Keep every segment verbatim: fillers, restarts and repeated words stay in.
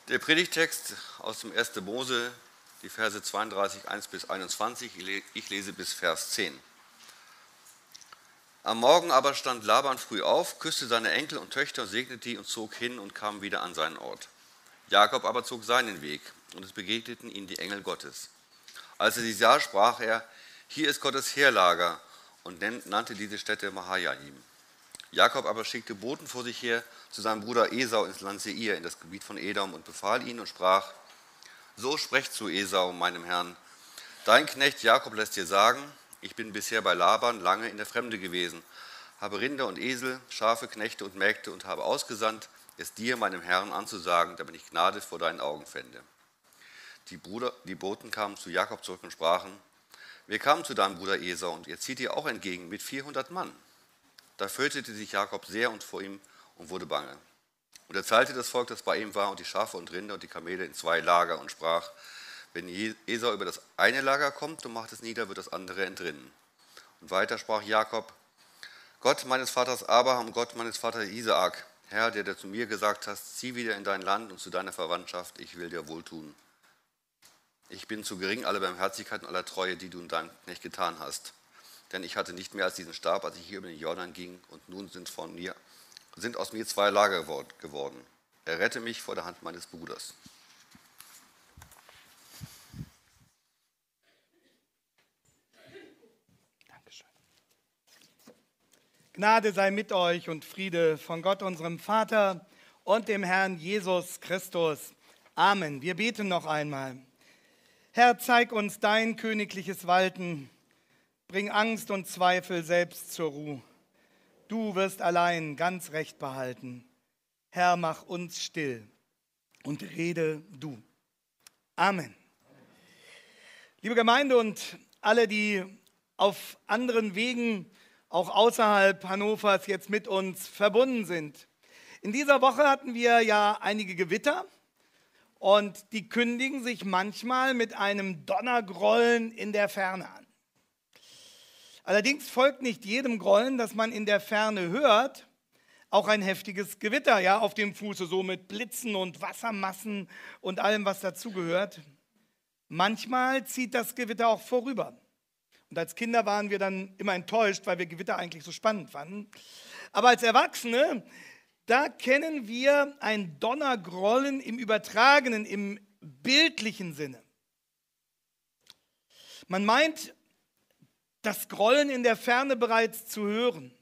Der Predigtext aus dem ersten Mose, die Verse zweiunddreißig, eins bis einundzwanzig, ich lese bis Vers zehn. Am Morgen aber stand Laban früh auf, küsste seine Enkel und Töchter, segnete die und zog hin und kam wieder an seinen Ort. Jakob aber zog seinen Weg, und es begegneten ihm die Engel Gottes. Als er sie sah, sprach er: Hier ist Gottes Heerlager, und nannte diese Stätte Mahanaim. Jakob aber schickte Boten vor sich her zu seinem Bruder Esau ins Land Seir, in das Gebiet von Edom, und befahl ihn und sprach: So sprecht zu Esau, meinem Herrn: Dein Knecht Jakob lässt dir sagen, ich bin bisher bei Laban lange in der Fremde gewesen, habe Rinder und Esel, Schafe, Knechte und Mägde und habe ausgesandt, es dir, meinem Herrn, anzusagen, damit ich Gnade vor deinen Augen fände. Die, Bruder, die Boten kamen zu Jakob zurück und sprachen: Wir kamen zu deinem Bruder Esau, und er zieht dir auch entgegen mit vierhundert Mann. Da fürchtete sich Jakob sehr und vor ihm und wurde bange. Und er teilte das Volk, das bei ihm war, und die Schafe und Rinder und die Kamele in zwei Lager und sprach: Wenn Esau über das eine Lager kommt und macht es nieder, wird das andere entrinnen. Und weiter sprach Jakob: Gott meines Vaters Abraham und Gott meines Vaters Isaak, Herr, der du zu mir gesagt hast, zieh wieder in dein Land und zu deiner Verwandtschaft, ich will dir wohltun. Ich bin zu gering aller Barmherzigkeit und aller Treue, die du in deinem Knecht getan hast. Denn ich hatte nicht mehr als diesen Stab, als ich hier über den Jordan ging, und nun sind, von mir, sind aus mir zwei Lager geworden. Errette mich vor der Hand meines Bruders. Dankeschön. Gnade sei mit euch und Friede von Gott, unserem Vater und dem Herrn Jesus Christus. Amen. Wir beten noch einmal. Herr, zeig uns dein königliches Walten. Bring Angst und Zweifel selbst zur Ruhe. Du wirst allein ganz Recht behalten. Herr, mach uns still und rede du. Amen. Liebe Gemeinde und alle, die auf anderen Wegen, auch außerhalb Hannovers, jetzt mit uns verbunden sind. In dieser Woche hatten wir ja einige Gewitter und die kündigen sich manchmal mit einem Donnergrollen in der Ferne an. Allerdings folgt nicht jedem Grollen, das man in der Ferne hört, auch ein heftiges Gewitter, ja, auf dem Fuße, so mit Blitzen und Wassermassen und allem, was dazugehört. Manchmal zieht das Gewitter auch vorüber. Und als Kinder waren wir dann immer enttäuscht, weil wir Gewitter eigentlich so spannend fanden. Aber als Erwachsene, da kennen wir ein Donnergrollen im übertragenen, im bildlichen Sinne. Man meint, das Grollen in der Ferne bereits zu hören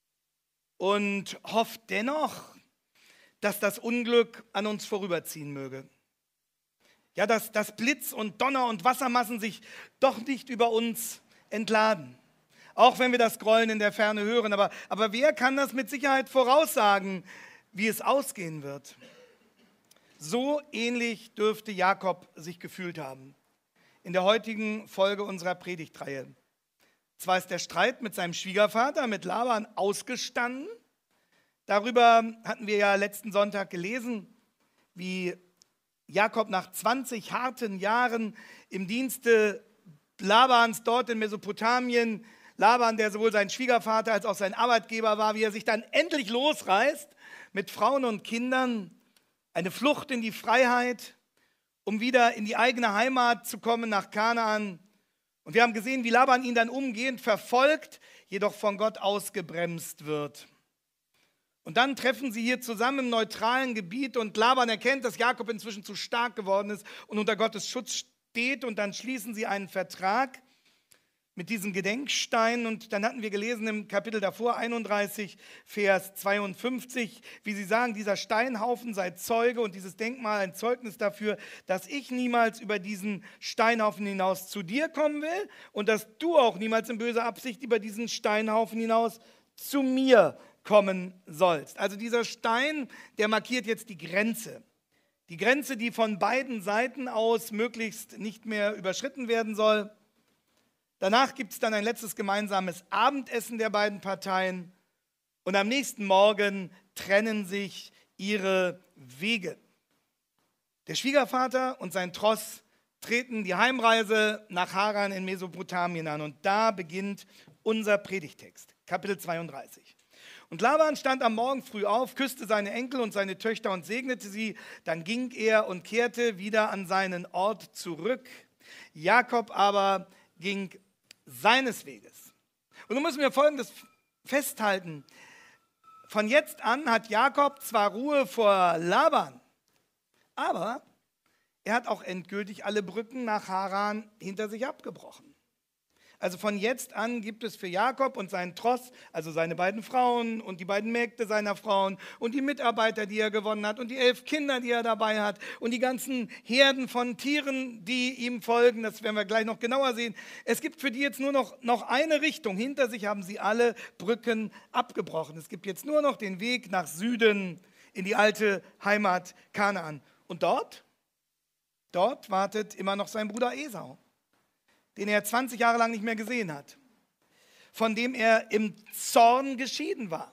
und hofft dennoch, dass das Unglück an uns vorüberziehen möge. Ja, dass, dass Blitz und Donner und Wassermassen sich doch nicht über uns entladen. Auch wenn wir das Grollen in der Ferne hören. Aber, aber wer kann das mit Sicherheit voraussagen, wie es ausgehen wird? So ähnlich dürfte Jakob sich gefühlt haben. In der heutigen Folge unserer Predigtreihe. Zwar ist der Streit mit seinem Schwiegervater, mit Laban, ausgestanden. Darüber hatten wir ja letzten Sonntag gelesen, wie Jakob nach zwanzig harten Jahren im Dienste Labans dort in Mesopotamien, Laban, der sowohl sein Schwiegervater als auch sein Arbeitgeber war, wie er sich dann endlich losreißt mit Frauen und Kindern, eine Flucht in die Freiheit, um wieder in die eigene Heimat zu kommen, nach Kanaan. Und wir haben gesehen, wie Laban ihn dann umgehend verfolgt, jedoch von Gott ausgebremst wird. Und dann treffen sie hier zusammen im neutralen Gebiet und Laban erkennt, dass Jakob inzwischen zu stark geworden ist und unter Gottes Schutz steht. Und dann schließen sie einen Vertrag mit diesen Gedenksteinen. Und dann hatten wir gelesen im Kapitel davor, einunddreißig, Vers zweiundfünfzig, wie sie sagen, dieser Steinhaufen sei Zeuge und dieses Denkmal ein Zeugnis dafür, dass ich niemals über diesen Steinhaufen hinaus zu dir kommen will und dass du auch niemals in böser Absicht über diesen Steinhaufen hinaus zu mir kommen sollst. Also dieser Stein, der markiert jetzt die Grenze. Die Grenze, die von beiden Seiten aus möglichst nicht mehr überschritten werden soll. Danach gibt es dann ein letztes gemeinsames Abendessen der beiden Parteien und am nächsten Morgen trennen sich ihre Wege. Der Schwiegervater und sein Tross treten die Heimreise nach Haran in Mesopotamien an und da beginnt unser Predigtext, Kapitel zweiunddreißig. Und Laban stand am Morgen früh auf, küsste seine Enkel und seine Töchter und segnete sie. Dann ging er und kehrte wieder an seinen Ort zurück. Jakob aber ging seines Weges. Und nun müssen wir Folgendes festhalten. Von jetzt an hat Jakob zwar Ruhe vor Laban, aber er hat auch endgültig alle Brücken nach Haran hinter sich abgebrochen. Also von jetzt an gibt es für Jakob und seinen Tross, also seine beiden Frauen und die beiden Mägde seiner Frauen und die Mitarbeiter, die er gewonnen hat und die elf Kinder, die er dabei hat und die ganzen Herden von Tieren, die ihm folgen, das werden wir gleich noch genauer sehen. Es gibt für die jetzt nur noch, noch eine Richtung. Hinter sich haben sie alle Brücken abgebrochen. Es gibt jetzt nur noch den Weg nach Süden in die alte Heimat Kanaan. Und dort, dort wartet immer noch sein Bruder Esau, den er zwanzig Jahre lang nicht mehr gesehen hat, von dem er im Zorn geschieden war.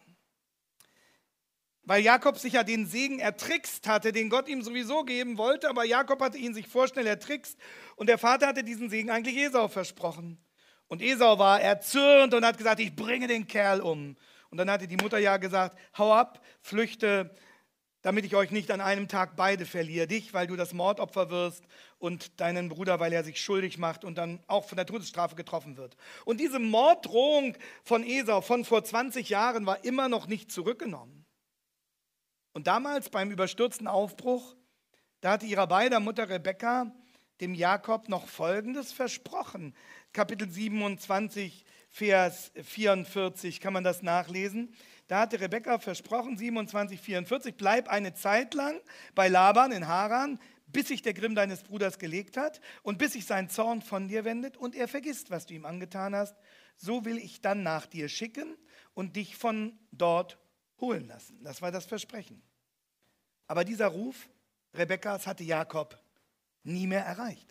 Weil Jakob sich ja den Segen ertrickst hatte, den Gott ihm sowieso geben wollte, aber Jakob hatte ihn sich vorschnell ertrickst und der Vater hatte diesen Segen eigentlich Esau versprochen. Und Esau war erzürnt und hat gesagt, ich bringe den Kerl um. Und dann hatte die Mutter ja gesagt, hau ab, flüchte, damit ich euch nicht an einem Tag beide verliere. Dich, weil du das Mordopfer wirst und deinen Bruder, weil er sich schuldig macht und dann auch von der Todesstrafe getroffen wird. Und diese Morddrohung von Esau von vor zwanzig Jahren war immer noch nicht zurückgenommen. Und damals beim überstürzten Aufbruch, da hatte ihrer beider Mutter Rebekka dem Jakob noch Folgendes versprochen. Kapitel siebenundzwanzig, Vers vierundvierzig, kann man das nachlesen. Da hatte Rebekka versprochen, siebenundzwanzig, vierundvierzig, bleib eine Zeit lang bei Laban in Haran, bis sich der Grimm deines Bruders gelegt hat und bis sich sein Zorn von dir wendet und er vergisst, was du ihm angetan hast. So will ich dann nach dir schicken und dich von dort holen lassen. Das war das Versprechen. Aber dieser Ruf Rebekkas hatte Jakob nie mehr erreicht.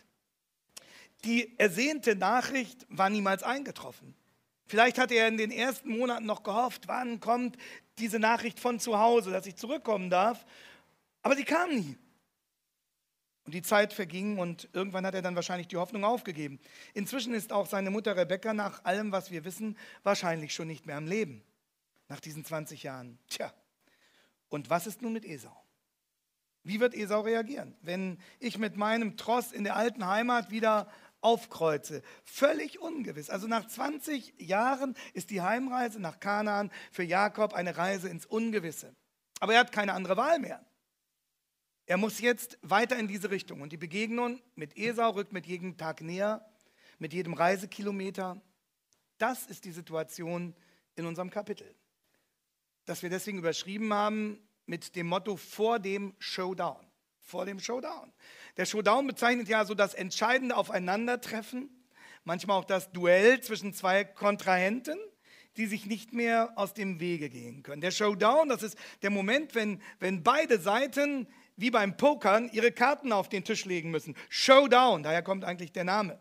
Die ersehnte Nachricht war niemals eingetroffen. Vielleicht hatte er in den ersten Monaten noch gehofft, wann kommt diese Nachricht von zu Hause, dass ich zurückkommen darf. Aber sie kam nie. Und die Zeit verging und irgendwann hat er dann wahrscheinlich die Hoffnung aufgegeben. Inzwischen ist auch seine Mutter Rebekka nach allem, was wir wissen, wahrscheinlich schon nicht mehr am Leben. Nach diesen zwanzig Jahren. Tja, und was ist nun mit Esau? Wie wird Esau reagieren, wenn ich mit meinem Tross in der alten Heimat wieder aufkreuze? Völlig ungewiss. Also nach zwanzig Jahren ist die Heimreise nach Kanaan für Jakob eine Reise ins Ungewisse. Aber er hat keine andere Wahl mehr. Er muss jetzt weiter in diese Richtung. Und die Begegnung mit Esau rückt mit jedem Tag näher, mit jedem Reisekilometer. Das ist die Situation in unserem Kapitel, das wir deswegen überschrieben haben mit dem Motto vor dem Showdown. Vor dem Showdown. Der Showdown bezeichnet ja so das entscheidende Aufeinandertreffen, manchmal auch das Duell zwischen zwei Kontrahenten, die sich nicht mehr aus dem Wege gehen können. Der Showdown, das ist der Moment, wenn, wenn beide Seiten wie beim Pokern ihre Karten auf den Tisch legen müssen. Showdown, daher kommt eigentlich der Name.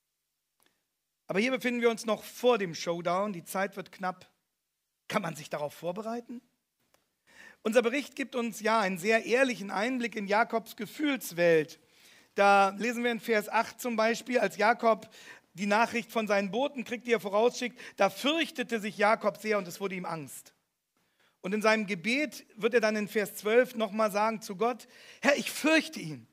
Aber hier befinden wir uns noch vor dem Showdown. Die Zeit wird knapp. Kann man sich darauf vorbereiten? Unser Bericht gibt uns ja einen sehr ehrlichen Einblick in Jakobs Gefühlswelt. Da lesen wir in Vers acht zum Beispiel, als Jakob die Nachricht von seinen Boten kriegt, die er vorausschickt, da fürchtete sich Jakob sehr und es wurde ihm Angst. Und in seinem Gebet wird er dann in Vers zwölf nochmal sagen zu Gott, Herr, ich fürchte ihn.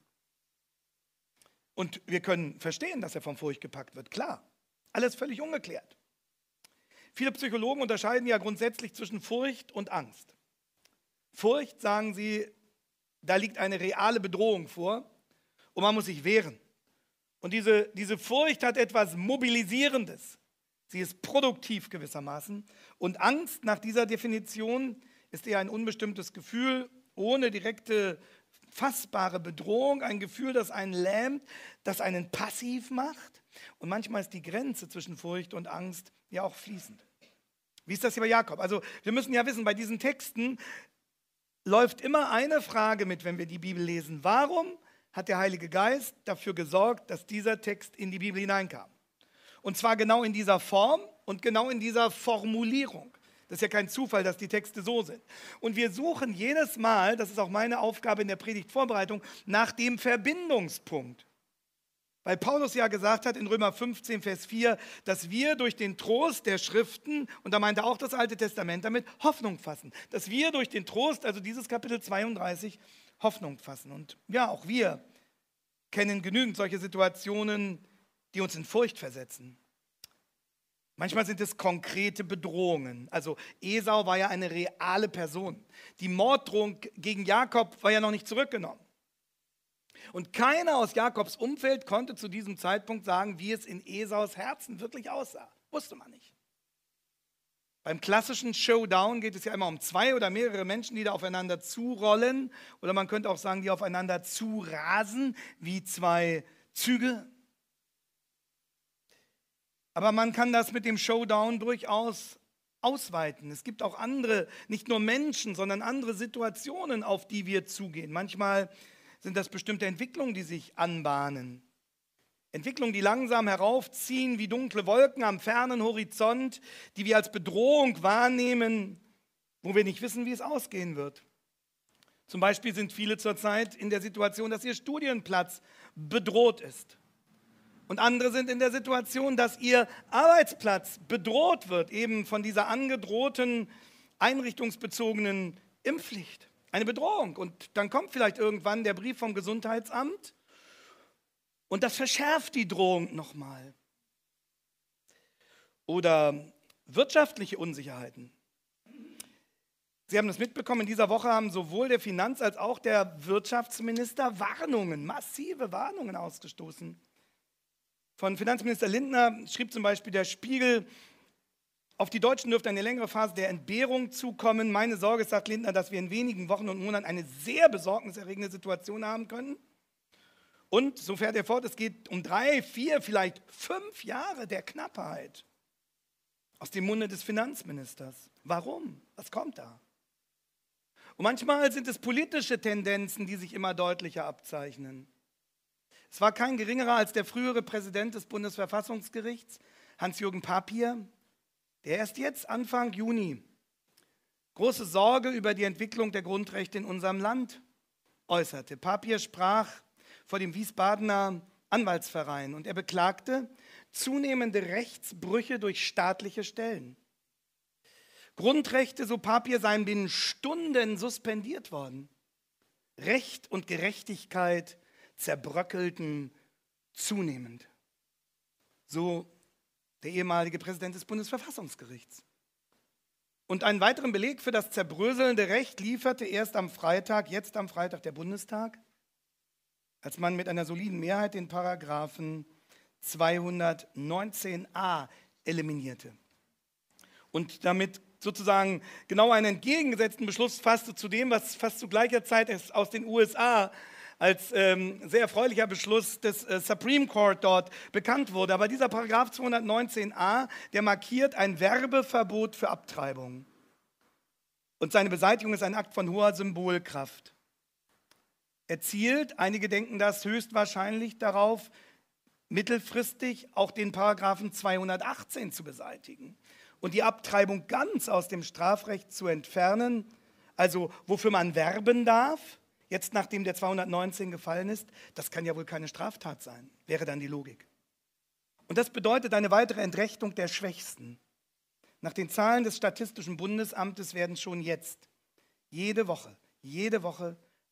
Und wir können verstehen, dass er von Furcht gepackt wird, klar. Alles völlig ungeklärt. Viele Psychologen unterscheiden ja grundsätzlich zwischen Furcht und Angst. Furcht, sagen sie, da liegt eine reale Bedrohung vor und man muss sich wehren. Und diese, diese Furcht hat etwas Mobilisierendes. Sie ist produktiv gewissermaßen. Und Angst nach dieser Definition ist eher ein unbestimmtes Gefühl, ohne direkte, fassbare Bedrohung. Ein Gefühl, das einen lähmt, das einen passiv macht. Und manchmal ist die Grenze zwischen Furcht und Angst ja auch fließend. Wie ist das hier bei Jakob? Also wir müssen ja wissen, bei diesen Texten läuft immer eine Frage mit, wenn wir die Bibel lesen. Warum hat der Heilige Geist dafür gesorgt, dass dieser Text in die Bibel hineinkam? Und zwar genau in dieser Form und genau in dieser Formulierung. Das ist ja kein Zufall, dass die Texte so sind. Und wir suchen jedes Mal, das ist auch meine Aufgabe in der Predigtvorbereitung, nach dem Verbindungspunkt. Weil Paulus ja gesagt hat in Römer fünfzehn, Vers vier, dass wir durch den Trost der Schriften, und da meint er auch das Alte Testament damit, Hoffnung fassen. Dass wir durch den Trost, also dieses Kapitel zweiunddreißig, Hoffnung fassen. Und ja, auch wir kennen genügend solche Situationen, die uns in Furcht versetzen. Manchmal sind es konkrete Bedrohungen. Also Esau war ja eine reale Person. Die Morddrohung gegen Jakob war ja noch nicht zurückgenommen. Und keiner aus Jakobs Umfeld konnte zu diesem Zeitpunkt sagen, wie es in Esaus Herzen wirklich aussah. Wusste man nicht. Beim klassischen Showdown geht es ja immer um zwei oder mehrere Menschen, die da aufeinander zurollen. Oder man könnte auch sagen, die aufeinander zurasen, wie zwei Züge. Aber man kann das mit dem Showdown durchaus ausweiten. Es gibt auch andere, nicht nur Menschen, sondern andere Situationen, auf die wir zugehen. Manchmal sind das bestimmte Entwicklungen, die sich anbahnen. Entwicklungen, die langsam heraufziehen wie dunkle Wolken am fernen Horizont, die wir als Bedrohung wahrnehmen, wo wir nicht wissen, wie es ausgehen wird. Zum Beispiel sind viele zurzeit in der Situation, dass ihr Studienplatz bedroht ist. Und andere sind in der Situation, dass ihr Arbeitsplatz bedroht wird, eben von dieser angedrohten, einrichtungsbezogenen Impfpflicht. Eine Bedrohung. Und dann kommt vielleicht irgendwann der Brief vom Gesundheitsamt und das verschärft die Drohung nochmal. Oder wirtschaftliche Unsicherheiten. Sie haben das mitbekommen, in dieser Woche haben sowohl der Finanz- als auch der Wirtschaftsminister Warnungen, massive Warnungen ausgestoßen. Von Finanzminister Lindner schrieb zum Beispiel der Spiegel, auf die Deutschen dürfte eine längere Phase der Entbehrung zukommen. Meine Sorge ist, sagt Lindner, dass wir in wenigen Wochen und Monaten eine sehr besorgniserregende Situation haben können. Und, so fährt er fort, es geht um drei, vier, vielleicht fünf Jahre der Knappheit. Aus dem Munde des Finanzministers. Warum? Was kommt da? Und manchmal sind es politische Tendenzen, die sich immer deutlicher abzeichnen. Es war kein geringerer als der frühere Präsident des Bundesverfassungsgerichts, Hans-Jürgen Papier, der erst jetzt, Anfang Juni, große Sorge über die Entwicklung der Grundrechte in unserem Land äußerte. Papier sprach vor dem Wiesbadener Anwaltsverein und er beklagte zunehmende Rechtsbrüche durch staatliche Stellen. Grundrechte, so Papier, seien binnen Stunden suspendiert worden. Recht und Gerechtigkeit zerbröckelten zunehmend. So der ehemalige Präsident des Bundesverfassungsgerichts. Und einen weiteren Beleg für das zerbröselnde Recht lieferte erst am Freitag, jetzt am Freitag der Bundestag, als man mit einer soliden Mehrheit den Paragraphen zweihundertneunzehn a eliminierte. Und damit sozusagen genau einen entgegengesetzten Beschluss fasste zu dem, was fast zu gleicher Zeit aus den U S A als ähm, sehr erfreulicher Beschluss des äh, Supreme Court dort bekannt wurde. Aber dieser Paragraph zweihundertneunzehn a, der markiert ein Werbeverbot für Abtreibung. Und seine Beseitigung ist ein Akt von hoher Symbolkraft. Er zielt, einige denken das höchstwahrscheinlich darauf, mittelfristig auch den Paragraphen zweihundertachtzehn zu beseitigen und die Abtreibung ganz aus dem Strafrecht zu entfernen, also wofür man werben darf. Jetzt, nachdem der zweihundertneunzehn gefallen ist, das kann ja wohl keine Straftat sein, wäre dann die Logik. Und das bedeutet eine weitere Entrechtung der Schwächsten. Nach den Zahlen des Statistischen Bundesamtes werden schon jetzt jede Woche, jede Woche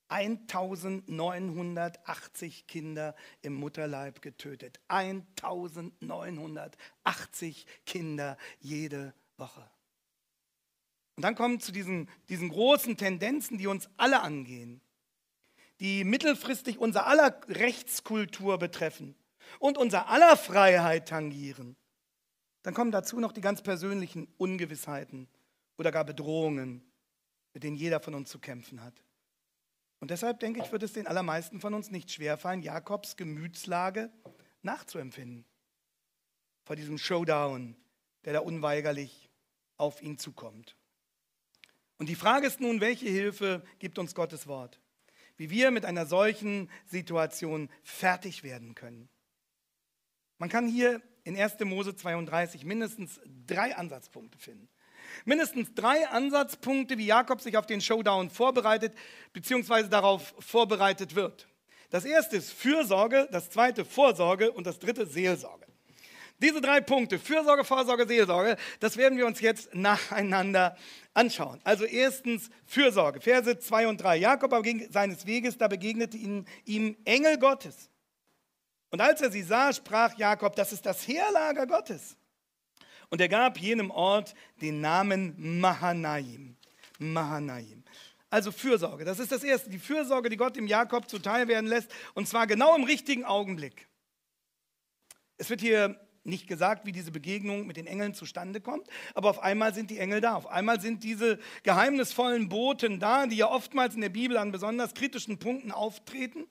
eintausendneunhundertachtzig Kinder im Mutterleib getötet. eintausendneunhundertachtzig Kinder jede Woche. Und dann kommen zu diesen, diesen großen Tendenzen, die uns alle angehen, die mittelfristig unser aller Rechtskultur betreffen und unser aller Freiheit tangieren. Dann kommen dazu noch die ganz persönlichen Ungewissheiten oder gar Bedrohungen, mit denen jeder von uns zu kämpfen hat. Und deshalb, denke ich, wird es den allermeisten von uns nicht schwerfallen, Jakobs Gemütslage nachzuempfinden. Vor diesem Showdown, der da unweigerlich auf ihn zukommt. Und die Frage ist nun, welche Hilfe gibt uns Gottes Wort? Wie wir mit einer solchen Situation fertig werden können. Man kann hier in erster Mose zweiunddreißig mindestens drei Ansatzpunkte finden. Mindestens drei Ansatzpunkte, wie Jakob sich auf den Showdown vorbereitet, beziehungsweise darauf vorbereitet wird. Das erste ist Fürsorge, das zweite Vorsorge und das dritte Seelsorge. Diese drei Punkte, Fürsorge, Vorsorge, Seelsorge, das werden wir uns jetzt nacheinander anschauen. Also erstens Fürsorge, Verse zwei und drei. Jakob aber ging seines Weges, da begegnete ihm, ihm Engel Gottes. Und als er sie sah, sprach Jakob, das ist das Heerlager Gottes. Und er gab jenem Ort den Namen Mahanaim. Mahanaim. Also Fürsorge, das ist das Erste. Die Fürsorge, die Gott dem Jakob zuteil werden lässt. Und zwar genau im richtigen Augenblick. Es wird hier nicht gesagt, wie diese Begegnung mit den Engeln zustande kommt, aber auf einmal sind die Engel da. Auf einmal sind diese geheimnisvollen Boten da, die ja oftmals in der Bibel an besonders kritischen Punkten auftreten.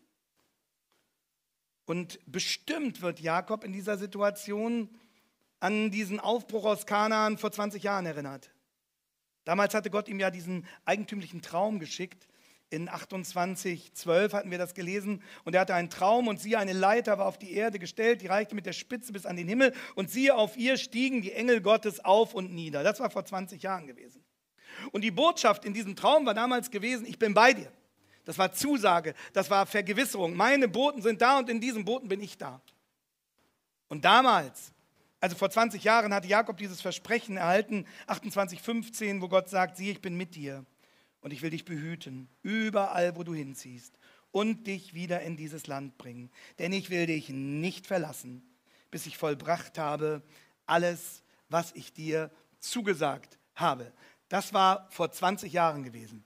Und bestimmt wird Jakob in dieser Situation an diesen Aufbruch aus Kanaan vor zwanzig Jahren erinnert. Damals hatte Gott ihm ja diesen eigentümlichen Traum geschickt. In achtundzwanzig zwölf hatten wir das gelesen. Und er hatte einen Traum und siehe, eine Leiter war auf die Erde gestellt, die reichte mit der Spitze bis an den Himmel. Und siehe, auf ihr stiegen die Engel Gottes auf und nieder. Das war vor zwanzig Jahren gewesen. Und die Botschaft in diesem Traum war damals gewesen, ich bin bei dir. Das war Zusage, das war Vergewisserung. Meine Boten sind da und in diesen Boten bin ich da. Und damals, also vor zwanzig Jahren, hatte Jakob dieses Versprechen erhalten, achtundzwanzig fünfzehn, wo Gott sagt, siehe, ich bin mit dir und ich will dich behüten, überall, wo du hinziehst und dich wieder in dieses Land bringen. Denn ich will dich nicht verlassen, bis ich vollbracht habe alles, was ich dir zugesagt habe. Das war vor zwanzig Jahren gewesen.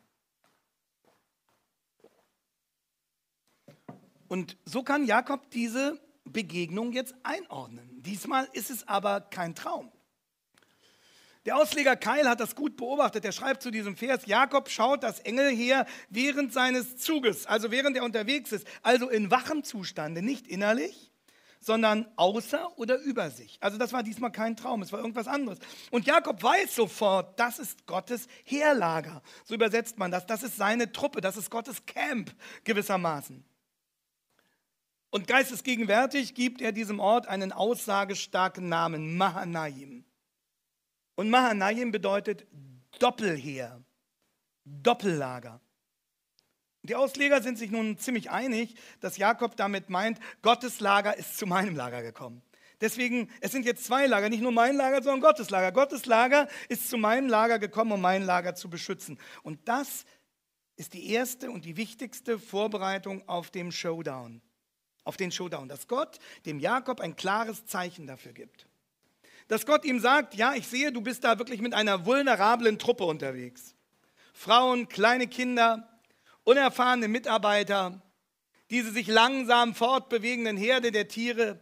Und so kann Jakob diese Begegnung jetzt einordnen. Diesmal ist es aber kein Traum. Der Ausleger Keil hat das gut beobachtet. Er schreibt zu diesem Vers, Jakob schaut das Engelheer während seines Zuges, also während er unterwegs ist, also in wachem Zustande, nicht innerlich, sondern außer oder über sich. Also das war diesmal kein Traum, es war irgendwas anderes. Und Jakob weiß sofort, das ist Gottes Heerlager. So übersetzt man das. Das ist seine Truppe, das ist Gottes Camp gewissermaßen. Und geistesgegenwärtig gibt er diesem Ort einen aussagestarken Namen, Mahanaim. Und Mahanaim bedeutet Doppelheer, Doppellager. Die Ausleger sind sich nun ziemlich einig, dass Jakob damit meint, Gottes Lager ist zu meinem Lager gekommen. Deswegen, es sind jetzt zwei Lager, nicht nur mein Lager, sondern Gottes Lager. Gottes Lager ist zu meinem Lager gekommen, um mein Lager zu beschützen. Und das ist die erste und die wichtigste Vorbereitung auf den Showdown. Auf den Showdown, dass Gott dem Jakob ein klares Zeichen dafür gibt. Dass Gott ihm sagt, ja, ich sehe, du bist da wirklich mit einer vulnerablen Truppe unterwegs. Frauen, kleine Kinder, unerfahrene Mitarbeiter, diese sich langsam fortbewegenden Herde der Tiere,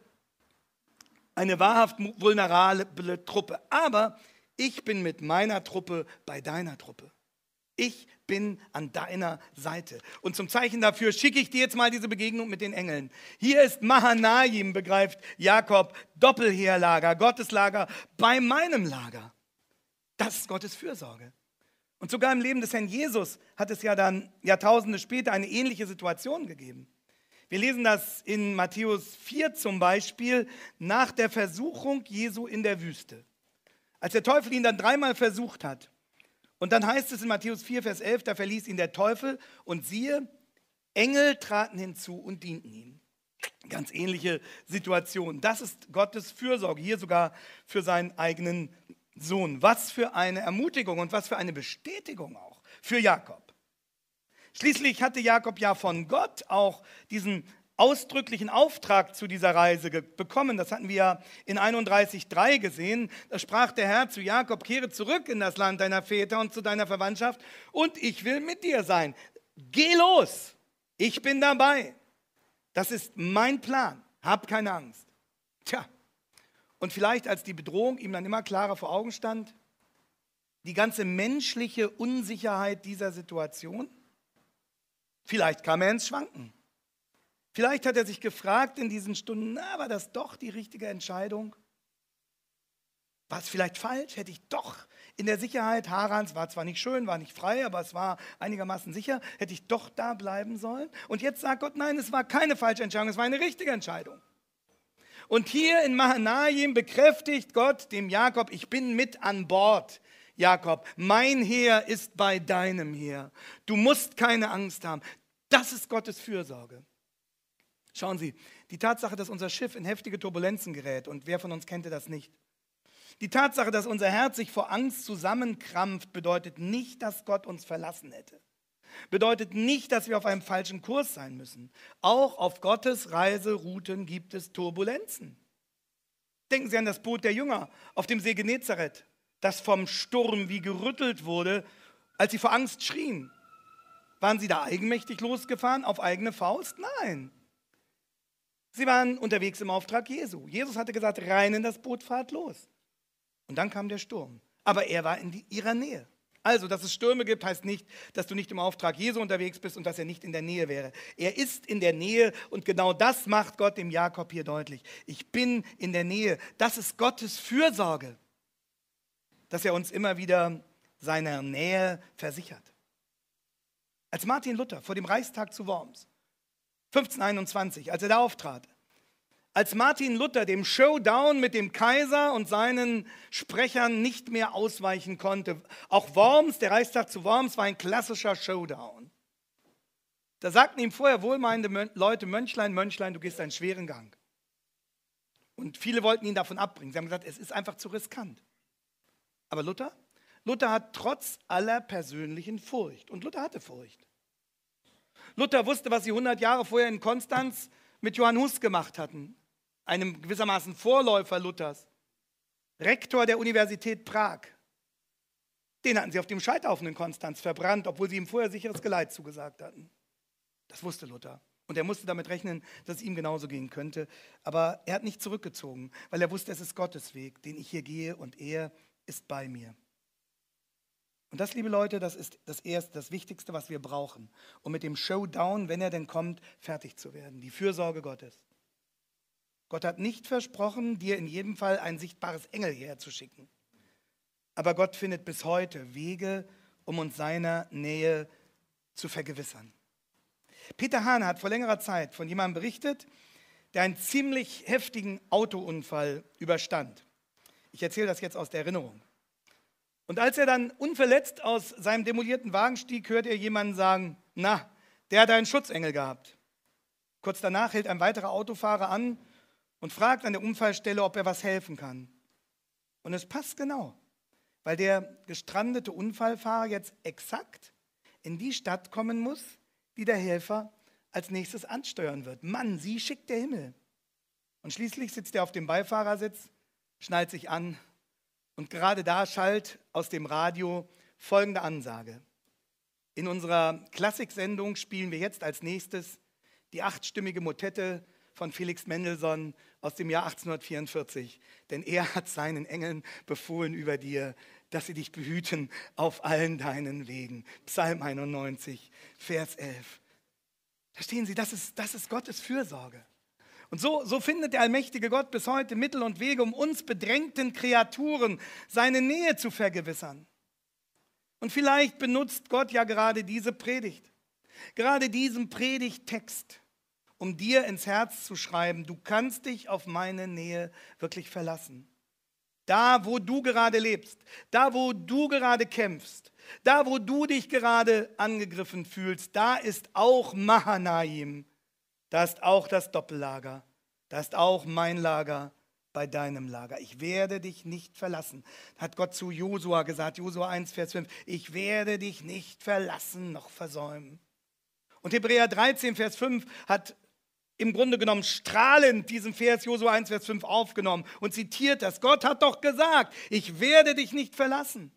eine wahrhaft vulnerable Truppe. Aber ich bin mit meiner Truppe bei deiner Truppe. Ich bin an deiner Seite. Und zum Zeichen dafür schicke ich dir jetzt mal diese Begegnung mit den Engeln. Hier ist Mahanaim, begreift Jakob, Doppelheerlager, Gottes Lager bei meinem Lager. Das ist Gottes Fürsorge. Und sogar im Leben des Herrn Jesus hat es ja dann Jahrtausende später eine ähnliche Situation gegeben. Wir lesen das in Matthäus vier zum Beispiel, nach der Versuchung Jesu in der Wüste. Als der Teufel ihn dann dreimal versucht hat. Und dann heißt es in Matthäus vier, Vers elf, da verließ ihn der Teufel und siehe, Engel traten hinzu und dienten ihm. Ganz ähnliche Situation. Das ist Gottes Fürsorge, hier sogar für seinen eigenen Sohn. Was für eine Ermutigung und was für eine Bestätigung auch für Jakob. Schließlich hatte Jakob ja von Gott auch diesen ausdrücklichen Auftrag zu dieser Reise bekommen. Das hatten wir ja in einunddreißig drei gesehen. Da sprach der Herr zu Jakob, kehre zurück in das Land deiner Väter und zu deiner Verwandtschaft und ich will mit dir sein. Geh los, ich bin dabei. Das ist mein Plan, hab keine Angst. Tja, und vielleicht als die Bedrohung ihm dann immer klarer vor Augen stand, die ganze menschliche Unsicherheit dieser Situation, vielleicht kam er ins Schwanken. Vielleicht hat er sich gefragt in diesen Stunden, na, war das doch die richtige Entscheidung? War es vielleicht falsch? Hätte ich doch in der Sicherheit Harans, war zwar nicht schön, war nicht frei, aber es war einigermaßen sicher, hätte ich doch da bleiben sollen? Und jetzt sagt Gott, nein, es war keine falsche Entscheidung, es war eine richtige Entscheidung. Und hier in Mahanaim bekräftigt Gott dem Jakob, ich bin mit an Bord, Jakob, mein Heer ist bei deinem Heer. Du musst keine Angst haben. Das ist Gottes Fürsorge. Schauen Sie, die Tatsache, dass unser Schiff in heftige Turbulenzen gerät, und wer von uns kennt das nicht? Die Tatsache, dass unser Herz sich vor Angst zusammenkrampft, bedeutet nicht, dass Gott uns verlassen hätte. Bedeutet nicht, dass wir auf einem falschen Kurs sein müssen. Auch auf Gottes Reiserouten gibt es Turbulenzen. Denken Sie an das Boot der Jünger auf dem See Genezareth, das vom Sturm wie gerüttelt wurde, als sie vor Angst schrien. Waren sie da eigenmächtig losgefahren, auf eigene Faust? Nein. Sie waren unterwegs im Auftrag Jesu. Jesus hatte gesagt, rein in das Boot, fahrt los. Und dann kam der Sturm. Aber er war in die, ihrer Nähe. Also, dass es Stürme gibt, heißt nicht, dass du nicht im Auftrag Jesu unterwegs bist und dass er nicht in der Nähe wäre. Er ist in der Nähe und genau das macht Gott dem Jakob hier deutlich. Ich bin in der Nähe. Das ist Gottes Fürsorge, dass er uns immer wieder seiner Nähe versichert. Als Martin Luther vor dem Reichstag zu Worms, fünfzehnhunderteinundzwanzig, als er da auftrat, als Martin Luther dem Showdown mit dem Kaiser und seinen Sprechern nicht mehr ausweichen konnte. Auch Worms, der Reichstag zu Worms, war ein klassischer Showdown. Da sagten ihm vorher wohlmeinende Leute, Mönchlein, Mönchlein, du gehst einen schweren Gang. Und viele wollten ihn davon abbringen. Sie haben gesagt, es ist einfach zu riskant. Aber Luther? Luther hat trotz aller persönlichen Furcht, und Luther hatte Furcht. Luther wusste, was sie hundert Jahre vorher in Konstanz mit Johann Hus gemacht hatten, einem gewissermaßen Vorläufer Luthers, Rektor der Universität Prag. Den hatten sie auf dem Scheiterhaufen in Konstanz verbrannt, obwohl sie ihm vorher sicheres Geleit zugesagt hatten. Das wusste Luther. Und er musste damit rechnen, dass es ihm genauso gehen könnte. Aber er hat nicht zurückgezogen, weil er wusste, es ist Gottes Weg, den ich hier gehe, und er ist bei mir. Und das, liebe Leute, das ist das Erste, das Wichtigste, was wir brauchen, um mit dem Showdown, wenn er denn kommt, fertig zu werden. Die Fürsorge Gottes. Gott hat nicht versprochen, dir in jedem Fall ein sichtbares Engel hierher zu schicken. Aber Gott findet bis heute Wege, um uns seiner Nähe zu vergewissern. Peter Hahn hat vor längerer Zeit von jemandem berichtet, der einen ziemlich heftigen Autounfall überstand. Ich erzähle das jetzt aus der Erinnerung. Und als er dann unverletzt aus seinem demolierten Wagen stieg, hört er jemanden sagen, na, der hat einen Schutzengel gehabt. Kurz danach hält ein weiterer Autofahrer an und fragt an der Unfallstelle, ob er was helfen kann. Und es passt genau, weil der gestrandete Unfallfahrer jetzt exakt in die Stadt kommen muss, die der Helfer als nächstes ansteuern wird. Mann, sie schickt der Himmel. Und schließlich sitzt er auf dem Beifahrersitz, schnallt sich an und gerade da schallt aus dem Radio folgende Ansage. In unserer Klassiksendung spielen wir jetzt als nächstes die achtstimmige Motette von Felix Mendelssohn aus dem Jahr achtzehnhundertvierundvierzig. Denn er hat seinen Engeln befohlen über dir, dass sie dich behüten auf allen deinen Wegen. Psalm einundneunzig, Vers elf. Verstehen Sie, das ist, das ist Gottes Fürsorge. Und so, so findet der allmächtige Gott bis heute Mittel und Wege, um uns bedrängten Kreaturen seine Nähe zu vergewissern. Und vielleicht benutzt Gott ja gerade diese Predigt, gerade diesen Predigttext, um dir ins Herz zu schreiben, du kannst dich auf meine Nähe wirklich verlassen. Da, wo du gerade lebst, da, wo du gerade kämpfst, da, wo du dich gerade angegriffen fühlst, da ist auch Mahanaim, da ist auch das Doppellager, da ist auch mein Lager bei deinem Lager. Ich werde dich nicht verlassen, hat Gott zu Josua gesagt, Josua eins, Vers fünf, ich werde dich nicht verlassen noch versäumen. Und Hebräer dreizehn, Vers fünf hat im Grunde genommen strahlend diesen Vers Josua eins, Vers fünf aufgenommen und zitiert das. Gott hat doch gesagt, ich werde dich nicht verlassen.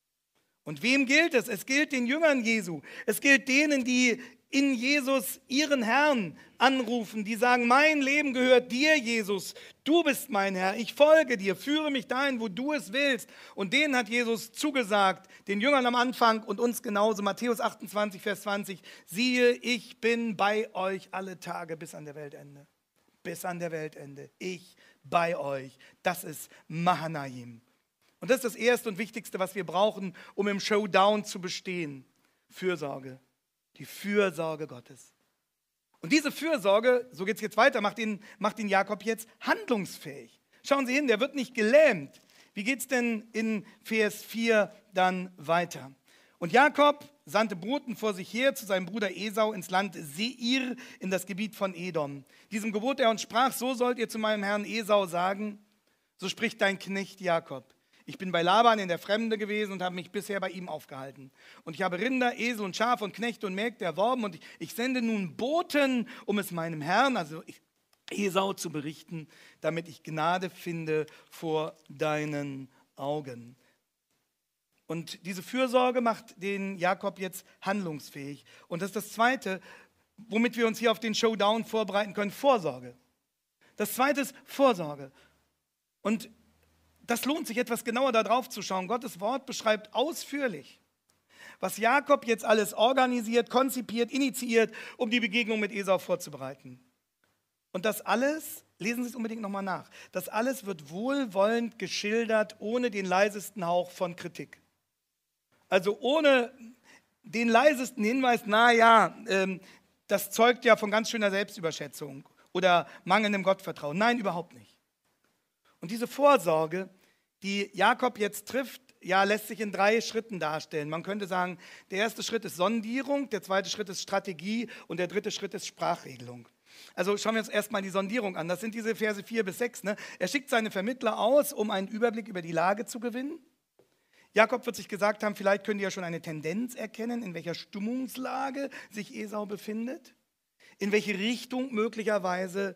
Und wem gilt es? Es gilt den Jüngern Jesu. Es gilt denen, die in Jesus ihren Herrn anrufen, die sagen, mein Leben gehört dir, Jesus. Du bist mein Herr, ich folge dir, führe mich dahin, wo du es willst. Und denen hat Jesus zugesagt, den Jüngern am Anfang und uns genauso, Matthäus achtundzwanzig, Vers zwanzig, siehe, ich bin bei euch alle Tage bis an der Weltende. Bis an der Weltende. Ich bei euch. Das ist Mahanaim. Und das ist das Erste und Wichtigste, was wir brauchen, um im Showdown zu bestehen. Fürsorge. Die Fürsorge Gottes. Und diese Fürsorge, so geht es jetzt weiter, macht ihn, macht ihn Jakob jetzt handlungsfähig. Schauen Sie hin, der wird nicht gelähmt. Wie geht es denn in Vers vier dann weiter? Und Jakob sandte Boten vor sich her zu seinem Bruder Esau ins Land Seir, in das Gebiet von Edom. Diesem gebot er und sprach, so sollt ihr zu meinem Herrn Esau sagen, so spricht dein Knecht Jakob. Ich bin bei Laban in der Fremde gewesen und habe mich bisher bei ihm aufgehalten. Und ich habe Rinder, Esel und Schafe und Knechte und Mägde erworben und ich, ich sende nun Boten, um es meinem Herrn, also Esau, zu berichten, damit ich Gnade finde vor deinen Augen. Und diese Fürsorge macht den Jakob jetzt handlungsfähig. Und das ist das Zweite, womit wir uns hier auf den Showdown vorbereiten können, Vorsorge. Das Zweite ist Vorsorge. Und das lohnt sich, etwas genauer da drauf zu schauen. Gottes Wort beschreibt ausführlich, was Jakob jetzt alles organisiert, konzipiert, initiiert, um die Begegnung mit Esau vorzubereiten. Und das alles, lesen Sie es unbedingt nochmal nach, das alles wird wohlwollend geschildert, ohne den leisesten Hauch von Kritik. Also ohne den leisesten Hinweis, na ja, ähm, das zeugt ja von ganz schöner Selbstüberschätzung oder mangelndem Gottvertrauen. Nein, überhaupt nicht. Und diese Vorsorge, die Jakob jetzt trifft, ja, lässt sich in drei Schritten darstellen. Man könnte sagen, der erste Schritt ist Sondierung, der zweite Schritt ist Strategie und der dritte Schritt ist Sprachregelung. Also schauen wir uns erstmal die Sondierung an. Das sind diese Verse vier bis sechs. Ne? Er schickt seine Vermittler aus, um einen Überblick über die Lage zu gewinnen. Jakob wird sich gesagt haben, vielleicht könnt ihr ja schon eine Tendenz erkennen, in welcher Stimmungslage sich Esau befindet, in welche Richtung möglicherweise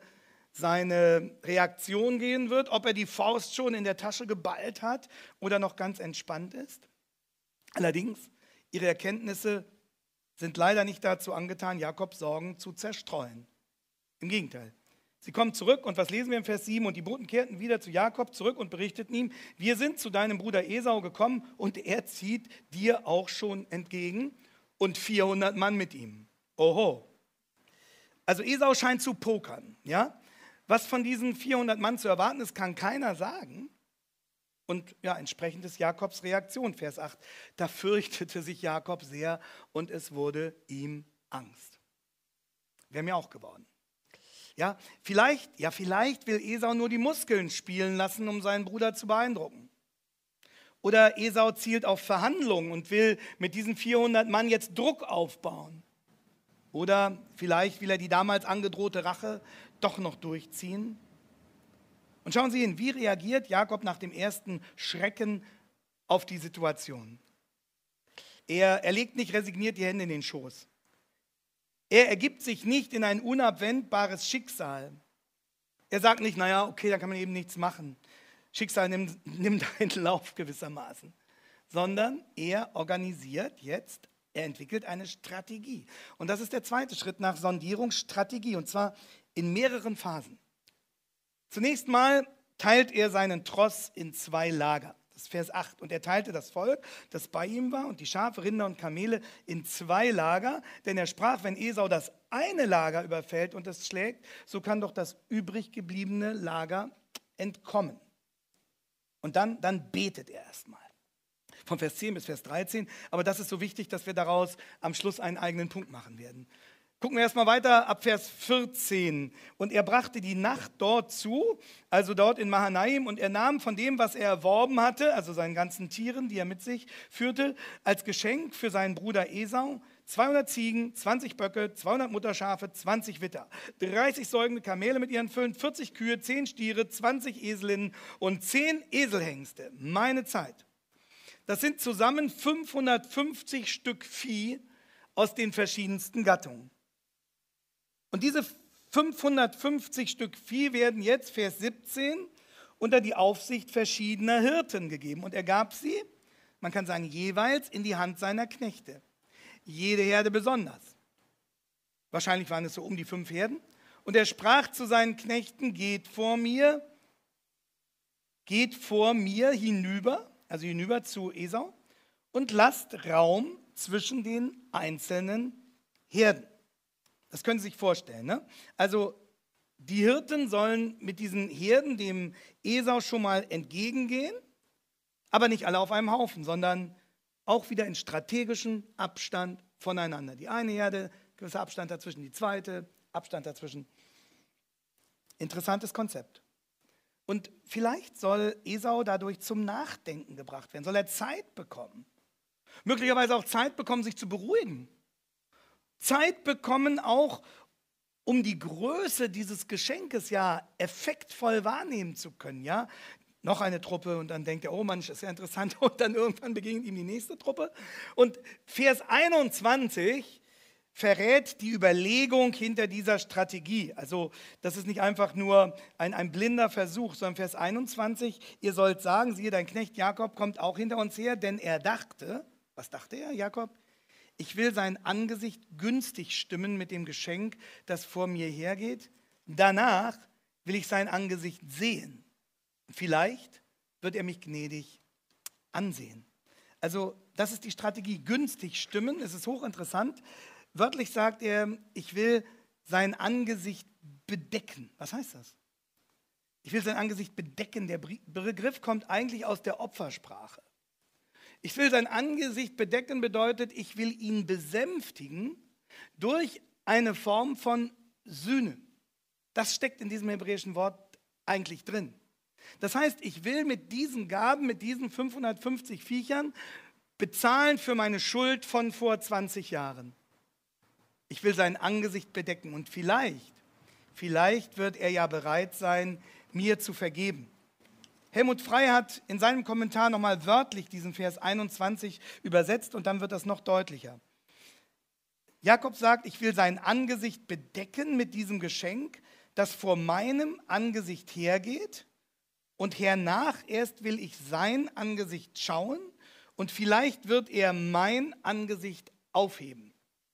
seine Reaktion gehen wird, ob er die Faust schon in der Tasche geballt hat oder noch ganz entspannt ist. Allerdings, ihre Erkenntnisse sind leider nicht dazu angetan, Jakobs Sorgen zu zerstreuen. Im Gegenteil. Sie kommen zurück und was lesen wir im Vers sieben? Und die Boten kehrten wieder zu Jakob zurück und berichteten ihm, wir sind zu deinem Bruder Esau gekommen und er zieht dir auch schon entgegen und vierhundert Mann mit ihm. Oho. Also Esau scheint zu pokern, ja? Was von diesen vierhundert Mann zu erwarten ist, kann keiner sagen. Und ja, entsprechend ist Jakobs Reaktion, Vers acht. Da fürchtete sich Jakob sehr und es wurde ihm Angst. Wäre mir auch geworden. Ja, vielleicht, ja, vielleicht will Esau nur die Muskeln spielen lassen, um seinen Bruder zu beeindrucken. Oder Esau zielt auf Verhandlungen und will mit diesen vierhundert Mann jetzt Druck aufbauen. Oder vielleicht will er die damals angedrohte Rache doch noch durchziehen. Und schauen Sie hin, wie reagiert Jakob nach dem ersten Schrecken auf die Situation? Er, er legt nicht resigniert die Hände in den Schoß. Er ergibt sich nicht in ein unabwendbares Schicksal. Er sagt nicht, naja, okay, da kann man eben nichts machen. Schicksal nimmt, nimmt einen Lauf gewissermaßen. Sondern er organisiert jetzt, er entwickelt eine Strategie. Und das ist der zweite Schritt nach Sondierung, Strategie. Und zwar in mehreren Phasen. Zunächst mal teilt er seinen Tross in zwei Lager. Das ist Vers acht. Und er teilte das Volk, das bei ihm war, und die Schafe, Rinder und Kamele in zwei Lager. Denn er sprach, wenn Esau das eine Lager überfällt und es schlägt, so kann doch das übrig gebliebene Lager entkommen. Und dann, dann betet er erstmal. Von Vers zehn bis Vers dreizehn. Aber das ist so wichtig, dass wir daraus am Schluss einen eigenen Punkt machen werden. Gucken wir erstmal weiter ab Vers vierzehn. Und er brachte die Nacht dort zu, also dort in Mahanaim, und er nahm von dem, was er erworben hatte, also seinen ganzen Tieren, die er mit sich führte, als Geschenk für seinen Bruder Esau, zweihundert Ziegen, zwanzig Böcke, zweihundert Mutterschafe, zwanzig Witter, dreißig säugende Kamele mit ihren Füllen, vierzig Kühe, zehn Stiere, zwanzig Eselinnen und zehn Eselhengste. Meine Zeit. Das sind zusammen fünfhundertfünfzig Stück Vieh aus den verschiedensten Gattungen. Und diese fünfhundertfünfzig Stück Vieh werden jetzt, Vers siebzehn, unter die Aufsicht verschiedener Hirten gegeben. Und er gab sie, man kann sagen, jeweils in die Hand seiner Knechte. Jede Herde besonders. Wahrscheinlich waren es so um die fünf Herden. Und er sprach zu seinen Knechten, geht vor mir, geht vor mir hinüber, also hinüber zu Esau, und lasst Raum zwischen den einzelnen Herden. Das können Sie sich vorstellen. Ne? Also die Hirten sollen mit diesen Herden dem Esau schon mal entgegengehen, aber nicht alle auf einem Haufen, sondern auch wieder in strategischem Abstand voneinander. Die eine Herde, gewisser Abstand dazwischen, die zweite, Abstand dazwischen. Interessantes Konzept. Und vielleicht soll Esau dadurch zum Nachdenken gebracht werden, soll er Zeit bekommen. Möglicherweise auch Zeit bekommen, sich zu beruhigen. Zeit bekommen auch, um die Größe dieses Geschenkes ja effektvoll wahrnehmen zu können. Ja? Noch eine Truppe und dann denkt er, oh Mann, das ist ja interessant. Und dann irgendwann begegnet ihm die nächste Truppe. Und Vers einundzwanzig verrät die Überlegung hinter dieser Strategie. Also das ist nicht einfach nur ein, ein blinder Versuch, sondern Vers einundzwanzig, ihr sollt sagen, siehe, dein Knecht Jakob kommt auch hinter uns her, denn er dachte, was dachte er, Jakob? Ich will sein Angesicht günstig stimmen mit dem Geschenk, das vor mir hergeht. Danach will ich sein Angesicht sehen. Vielleicht wird er mich gnädig ansehen. Also das ist die Strategie, günstig stimmen. Es ist hochinteressant. Wörtlich sagt er, ich will sein Angesicht bedecken. Was heißt das? Ich will sein Angesicht bedecken. Der Begriff kommt eigentlich aus der Opfersprache. Ich will sein Angesicht bedecken bedeutet, ich will ihn besänftigen durch eine Form von Sühne. Das steckt in diesem hebräischen Wort eigentlich drin. Das heißt, ich will mit diesen Gaben, mit diesen fünfhundertfünfzig Viechern bezahlen für meine Schuld von vor zwanzig Jahren. Ich will sein Angesicht bedecken und vielleicht, vielleicht wird er ja bereit sein, mir zu vergeben. Helmut Frey hat in seinem Kommentar nochmal wörtlich diesen Vers einundzwanzig übersetzt und dann wird das noch deutlicher. Jakob sagt, ich will sein Angesicht bedecken mit diesem Geschenk, das vor meinem Angesicht hergeht und hernach erst will ich sein Angesicht schauen und vielleicht wird er mein Angesicht aufheben.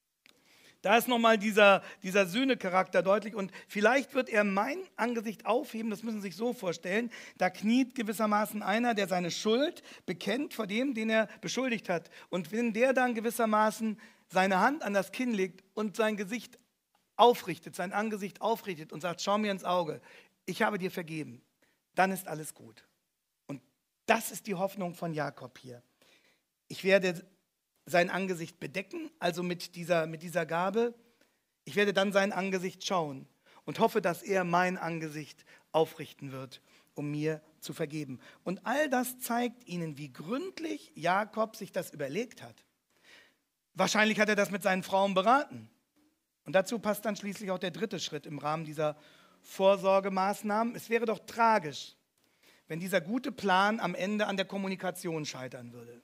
Da ist nochmal dieser, dieser Sühnecharakter deutlich und vielleicht wird er mein Angesicht aufheben, das müssen Sie sich so vorstellen, da kniet gewissermaßen einer, der seine Schuld bekennt vor dem, den er beschuldigt hat. Und wenn der dann gewissermaßen seine Hand an das Kinn legt und sein Gesicht aufrichtet, sein Angesicht aufrichtet und sagt, schau mir ins Auge, ich habe dir vergeben, dann ist alles gut. Und das ist die Hoffnung von Jakob hier. Ich werde sein Angesicht bedecken, also mit dieser, mit dieser Gabe. Ich werde dann sein Angesicht schauen und hoffe, dass er mein Angesicht aufrichten wird, um mir zu vergeben. Und all das zeigt Ihnen, wie gründlich Jakob sich das überlegt hat. Wahrscheinlich hat er das mit seinen Frauen beraten. Und dazu passt dann schließlich auch der dritte Schritt im Rahmen dieser Vorsorgemaßnahmen. Es wäre doch tragisch, wenn dieser gute Plan am Ende an der Kommunikation scheitern würde.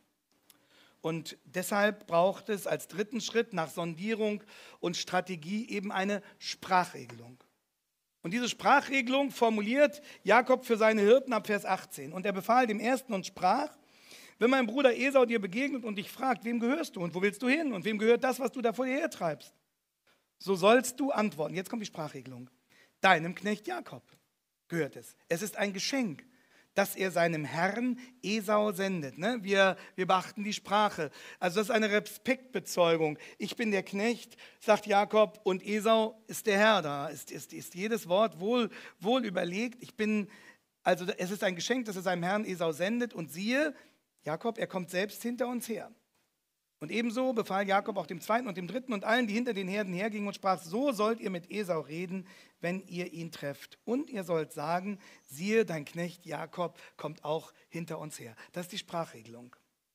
Und deshalb braucht es als dritten Schritt nach Sondierung und Strategie eben eine Sprachregelung. Und diese Sprachregelung formuliert Jakob für seine Hirten ab Vers achtzehn. Und er befahl dem Ersten und sprach, wenn mein Bruder Esau dir begegnet und dich fragt, wem gehörst du und wo willst du hin und wem gehört das, was du da vor dir hertreibst, so sollst du antworten. Jetzt kommt die Sprachregelung. Deinem Knecht Jakob gehört es. Es ist ein Geschenk, dass er seinem Herrn Esau sendet. Ne? Wir, wir beachten die Sprache. Also das ist eine Respektbezeugung. Ich bin der Knecht, sagt Jakob, und Esau ist der Herr. Da ist, ist, ist jedes Wort wohl, wohl überlegt. Ich bin, also es ist ein Geschenk, dass er seinem Herrn Esau sendet. Und siehe, Jakob, er kommt selbst hinter uns her. Und ebenso befahl Jakob auch dem Zweiten und dem Dritten und allen, die hinter den Herden hergingen und sprach, so sollt ihr mit Esau reden, wenn ihr ihn trefft. Und ihr sollt sagen, siehe, dein Knecht Jakob kommt auch hinter uns her. Das ist die Sprachregelung.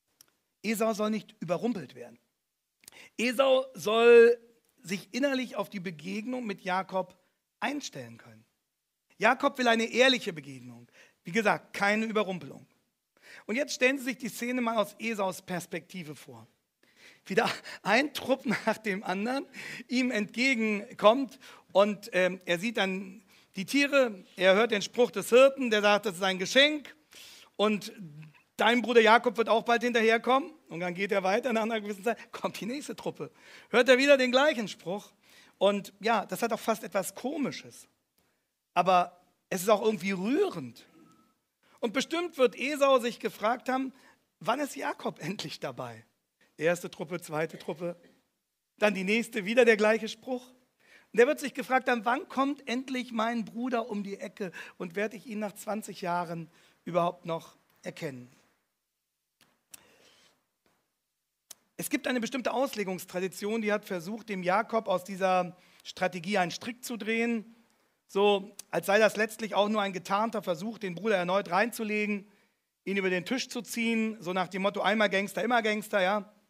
Esau soll nicht überrumpelt werden. Esau soll sich innerlich auf die Begegnung mit Jakob einstellen können. Jakob will eine ehrliche Begegnung. Wie gesagt, keine Überrumpelung. Und jetzt stellen Sie sich die Szene mal aus Esaus Perspektive vor. Wieder ein Trupp nach dem anderen ihm entgegenkommt und ähm, er sieht dann die Tiere, er hört den Spruch des Hirten, der sagt, das ist ein Geschenk und dein Bruder Jakob wird auch bald hinterherkommen und dann geht er weiter, nach einer gewissen Zeit kommt die nächste Truppe, hört er wieder den gleichen Spruch und ja, das hat auch fast etwas Komisches, aber es ist auch irgendwie rührend und bestimmt wird Esau sich gefragt haben, wann ist Jakob endlich dabei? Erste Truppe, zweite Truppe, dann die nächste, wieder der gleiche Spruch. Und der wird sich gefragt haben, wann kommt endlich mein Bruder um die Ecke und werde ich ihn nach zwanzig Jahren überhaupt noch erkennen? Es gibt eine bestimmte Auslegungstradition, die hat versucht, dem Jakob aus dieser Strategie einen Strick zu drehen, so als sei das letztlich auch nur ein getarnter Versuch, den Bruder erneut reinzulegen, ihn über den Tisch zu ziehen, so nach dem Motto, einmal Gangster, immer Gangster, ja.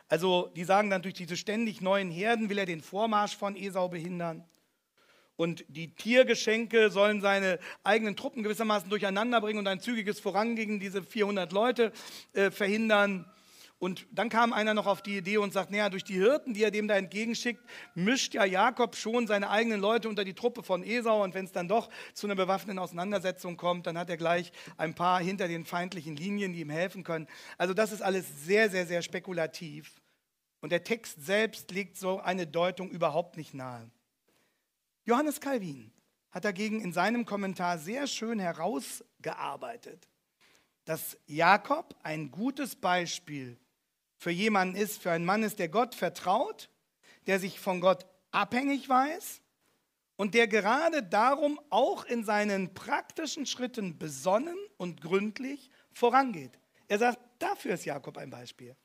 Also die sagen dann, durch diese ständig neuen Herden will er den Vormarsch von Esau behindern. Und die Tiergeschenke sollen seine eigenen Truppen gewissermaßen durcheinander bringen und ein zügiges Vorangehen gegen diese vierhundert Leute äh, verhindern. Und dann kam einer noch auf die Idee und sagt, naja, durch die Hirten, die er dem da entgegenschickt, mischt ja Jakob schon seine eigenen Leute unter die Truppe von Esau. Und wenn es dann doch zu einer bewaffneten Auseinandersetzung kommt, dann hat er gleich ein paar hinter den feindlichen Linien, die ihm helfen können. Also das ist alles sehr, sehr, sehr spekulativ. Und der Text selbst legt so eine Deutung überhaupt nicht nahe. Johannes Calvin hat dagegen in seinem Kommentar sehr schön herausgearbeitet, dass Jakob ein gutes Beispiel für jemanden ist, für einen Mann ist, der Gott vertraut, der sich von Gott abhängig weiß und der gerade darum auch in seinen praktischen Schritten besonnen und gründlich vorangeht. Er sagt, dafür ist Jakob ein Beispiel.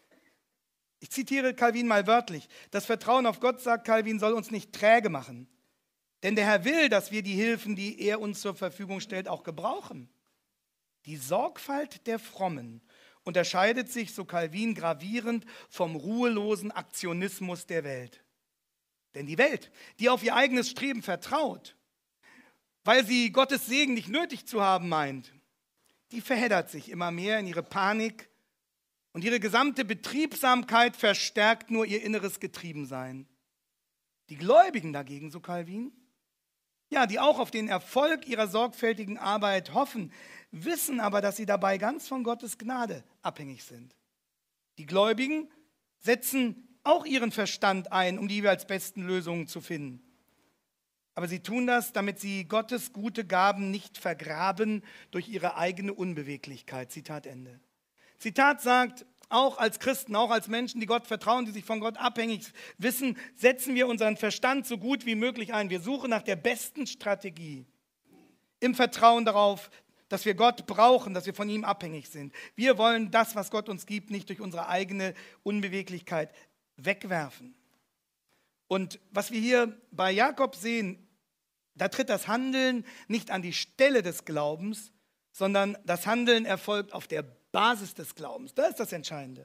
Ich zitiere Calvin mal wörtlich. Das Vertrauen auf Gott, sagt Calvin, soll uns nicht träge machen. Denn der Herr will, dass wir die Hilfen, die er uns zur Verfügung stellt, auch gebrauchen. Die Sorgfalt der Frommen unterscheidet sich, so Calvin, gravierend vom ruhelosen Aktionismus der Welt. Denn die Welt, die auf ihr eigenes Streben vertraut, weil sie Gottes Segen nicht nötig zu haben meint, die verheddert sich immer mehr in ihre Panik und ihre gesamte Betriebsamkeit verstärkt nur ihr inneres Getriebensein. Die Gläubigen dagegen, so Calvin, ja, die auch auf den Erfolg ihrer sorgfältigen Arbeit hoffen, wissen aber, dass sie dabei ganz von Gottes Gnade abhängig sind. Die Gläubigen setzen auch ihren Verstand ein, um die jeweils besten Lösungen zu finden. Aber sie tun das, damit sie Gottes gute Gaben nicht vergraben durch ihre eigene Unbeweglichkeit. Zitat Ende. Zitat sagt, auch als Christen, auch als Menschen, die Gott vertrauen, die sich von Gott abhängig wissen, setzen wir unseren Verstand so gut wie möglich ein. Wir suchen nach der besten Strategie im Vertrauen darauf, dass wir Gott brauchen, dass wir von ihm abhängig sind. Wir wollen das, was Gott uns gibt, nicht durch unsere eigene Unbeweglichkeit wegwerfen. Und was wir hier bei Jakob sehen, da tritt das Handeln nicht an die Stelle des Glaubens, sondern das Handeln erfolgt auf der Basis des Glaubens. Das ist das Entscheidende.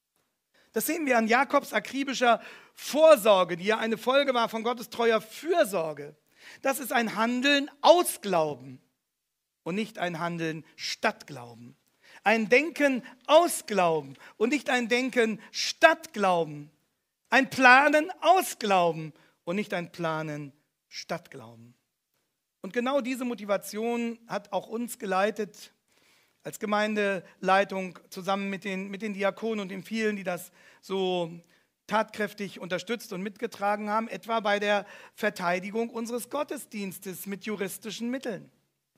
Das sehen wir an Jakobs akribischer Vorsorge, die ja eine Folge war von Gottes treuer Fürsorge. Das ist ein Handeln aus Glauben und nicht ein Handeln statt Glauben. Ein Denken aus Glauben und nicht ein Denken statt Glauben. Ein Planen aus Glauben und nicht ein Planen statt Glauben. Und genau diese Motivation hat auch uns geleitet, als Gemeindeleitung zusammen mit den, mit den Diakonen und den vielen, die das so tatkräftig unterstützt und mitgetragen haben, etwa bei der Verteidigung unseres Gottesdienstes mit juristischen Mitteln.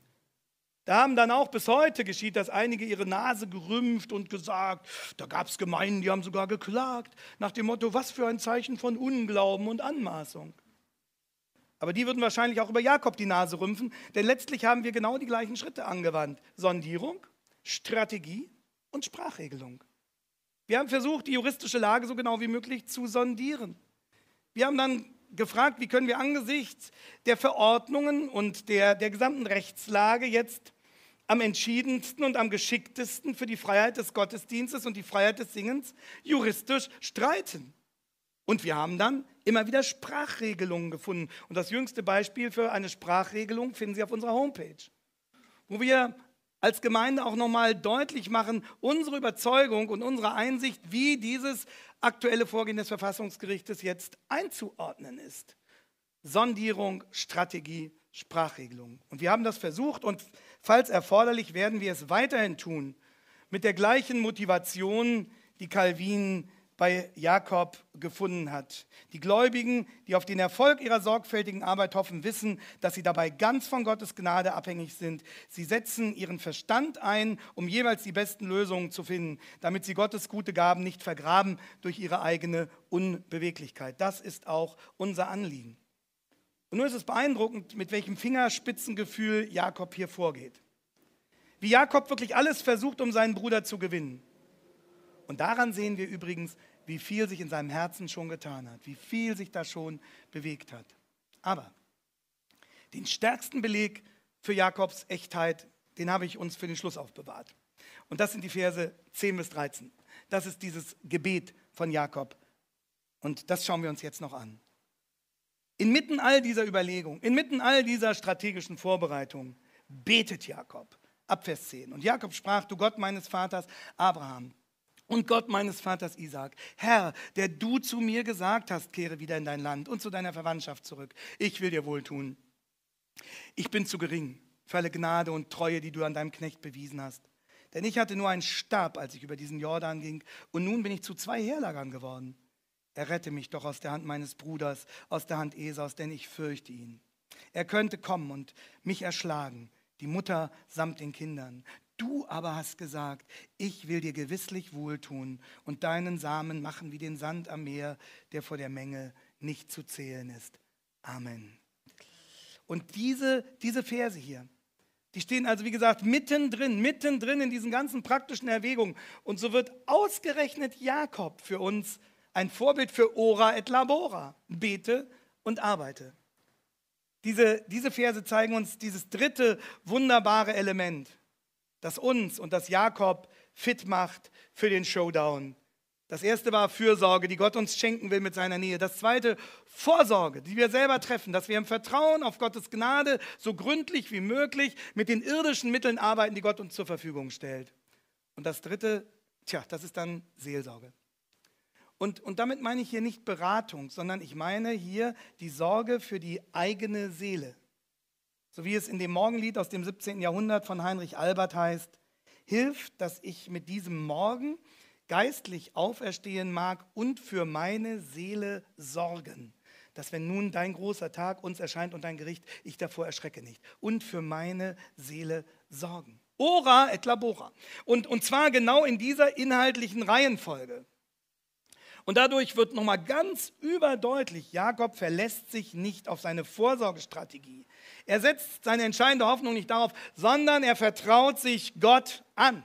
Da haben dann auch bis heute geschieht, dass einige ihre Nase gerümpft und gesagt, da gab es Gemeinden, die haben sogar geklagt, nach dem Motto, was für ein Zeichen von Unglauben und Anmaßung. Aber die würden wahrscheinlich auch über Jakob die Nase rümpfen, denn letztlich haben wir genau die gleichen Schritte angewandt. Sondierung, Strategie und Sprachregelung. Wir haben versucht, die juristische Lage so genau wie möglich zu sondieren. Wir haben dann gefragt, wie können wir angesichts der Verordnungen und der, der gesamten Rechtslage jetzt am entschiedensten und am geschicktesten für die Freiheit des Gottesdienstes und die Freiheit des Singens juristisch streiten. Und wir haben dann immer wieder Sprachregelungen gefunden. Und das jüngste Beispiel für eine Sprachregelung finden Sie auf unserer Homepage, wo wir als Gemeinde auch nochmal deutlich machen, unsere Überzeugung und unsere Einsicht, wie dieses aktuelle Vorgehen des Verfassungsgerichtes jetzt einzuordnen ist. Sondierung, Strategie, Sprachregelung. Und wir haben das versucht und falls erforderlich werden wir es weiterhin tun, mit der gleichen Motivation, die Calvin bei Jakob gefunden hat. Die Gläubigen, die auf den Erfolg ihrer sorgfältigen Arbeit hoffen, wissen, dass sie dabei ganz von Gottes Gnade abhängig sind. Sie setzen ihren Verstand ein, um jeweils die besten Lösungen zu finden, damit sie Gottes gute Gaben nicht vergraben durch ihre eigene Unbeweglichkeit. Das ist auch unser Anliegen. Und nun ist es beeindruckend, mit welchem Fingerspitzengefühl Jakob hier vorgeht. Wie Jakob wirklich alles versucht, um seinen Bruder zu gewinnen. Und daran sehen wir übrigens, wie viel sich in seinem Herzen schon getan hat, wie viel sich da schon bewegt hat. Aber den stärksten Beleg für Jakobs Echtheit, den habe ich uns für den Schluss aufbewahrt. Und das sind die Verse zehn bis dreizehn. Das ist dieses Gebet von Jakob. Und das schauen wir uns jetzt noch an. Inmitten all dieser Überlegungen, inmitten all dieser strategischen Vorbereitungen, betet Jakob. Ab Vers zehn. Und Jakob sprach, du Gott meines Vaters Abraham und Gott meines Vaters Isaak, Herr, der du zu mir gesagt hast, kehre wieder in dein Land und zu deiner Verwandtschaft zurück. Ich will dir wohltun. Ich bin zu gering für alle Gnade und Treue, die du an deinem Knecht bewiesen hast. Denn ich hatte nur einen Stab, als ich über diesen Jordan ging, und nun bin ich zu zwei Heerlagern geworden. Errette mich doch aus der Hand meines Bruders, aus der Hand Esaus, denn ich fürchte ihn. Er könnte kommen und mich erschlagen, die Mutter samt den Kindern. Du aber hast gesagt, ich will dir gewisslich wohltun und deinen Samen machen wie den Sand am Meer, der vor der Menge nicht zu zählen ist. Amen. Und diese, diese Verse hier, die stehen also, wie gesagt, mittendrin, mittendrin in diesen ganzen praktischen Erwägungen. Und so wird ausgerechnet Jakob für uns ein Vorbild für Ora et Labora, bete und arbeite. Diese, diese Verse zeigen uns dieses dritte wunderbare Element, das uns und das Jakob fit macht für den Showdown. Das erste war Fürsorge, die Gott uns schenken will mit seiner Nähe. Das zweite, Vorsorge, die wir selber treffen, dass wir im Vertrauen auf Gottes Gnade so gründlich wie möglich mit den irdischen Mitteln arbeiten, die Gott uns zur Verfügung stellt. Und das dritte, tja, das ist dann Seelsorge. Und, und damit meine ich hier nicht Beratung, sondern ich meine hier die Sorge für die eigene Seele. So wie es in dem Morgenlied aus dem siebzehnten Jahrhundert von Heinrich Albert heißt, hilf, dass ich mit diesem Morgen geistlich auferstehen mag und für meine Seele sorgen, dass wenn nun dein großer Tag uns erscheint und dein Gericht, ich davor erschrecke nicht. Und für meine Seele sorgen. Ora et labora. Und, und zwar genau in dieser inhaltlichen Reihenfolge. Und dadurch wird nochmal ganz überdeutlich, Jakob verlässt sich nicht auf seine Vorsorgestrategie. Er setzt seine entscheidende Hoffnung nicht darauf, sondern er vertraut sich Gott an.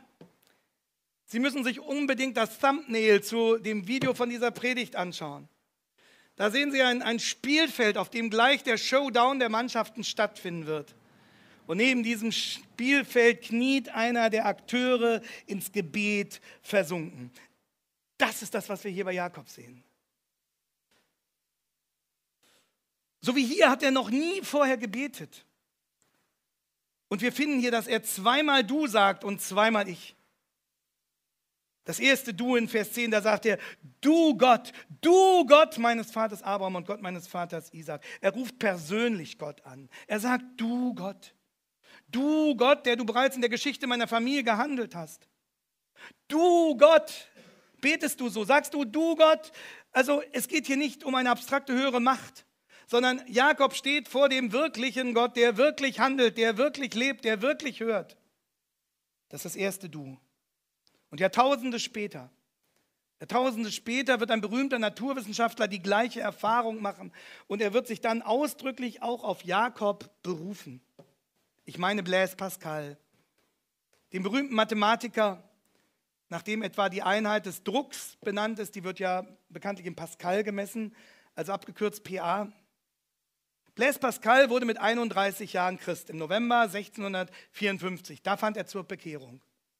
Sie müssen sich unbedingt das Thumbnail zu dem Video von dieser Predigt anschauen. Da sehen Sie ein, ein Spielfeld, auf dem gleich der Showdown der Mannschaften stattfinden wird. Und neben diesem Spielfeld kniet einer der Akteure ins Gebet versunken. Das ist das, was wir hier bei Jakob sehen. So wie hier hat er noch nie vorher gebetet. Und wir finden hier, dass er zweimal du sagt und zweimal ich. Das erste Du in Vers zehn, da sagt er, du Gott, du Gott meines Vaters Abraham und Gott meines Vaters Isaak. Er ruft persönlich Gott an. Er sagt, du Gott, du Gott, der du bereits in der Geschichte meiner Familie gehandelt hast. Du Gott, betest du so, sagst du, du Gott. Also es geht hier nicht um eine abstrakte höhere Macht, sondern Jakob steht vor dem wirklichen Gott, der wirklich handelt, der wirklich lebt, der wirklich hört. Das ist das erste Du. Und Jahrtausende später, Jahrtausende später wird ein berühmter Naturwissenschaftler die gleiche Erfahrung machen und er wird sich dann ausdrücklich auch auf Jakob berufen. Ich meine Blaise Pascal, den berühmten Mathematiker, nach dem etwa die Einheit des Drucks benannt ist, die wird ja bekanntlich in Pascal gemessen, also abgekürzt P A. Blaise Pascal wurde mit einunddreißig Jahren Christ im November sechzehnhundertvierundfünfzig. Da fand er zur Bekehrung.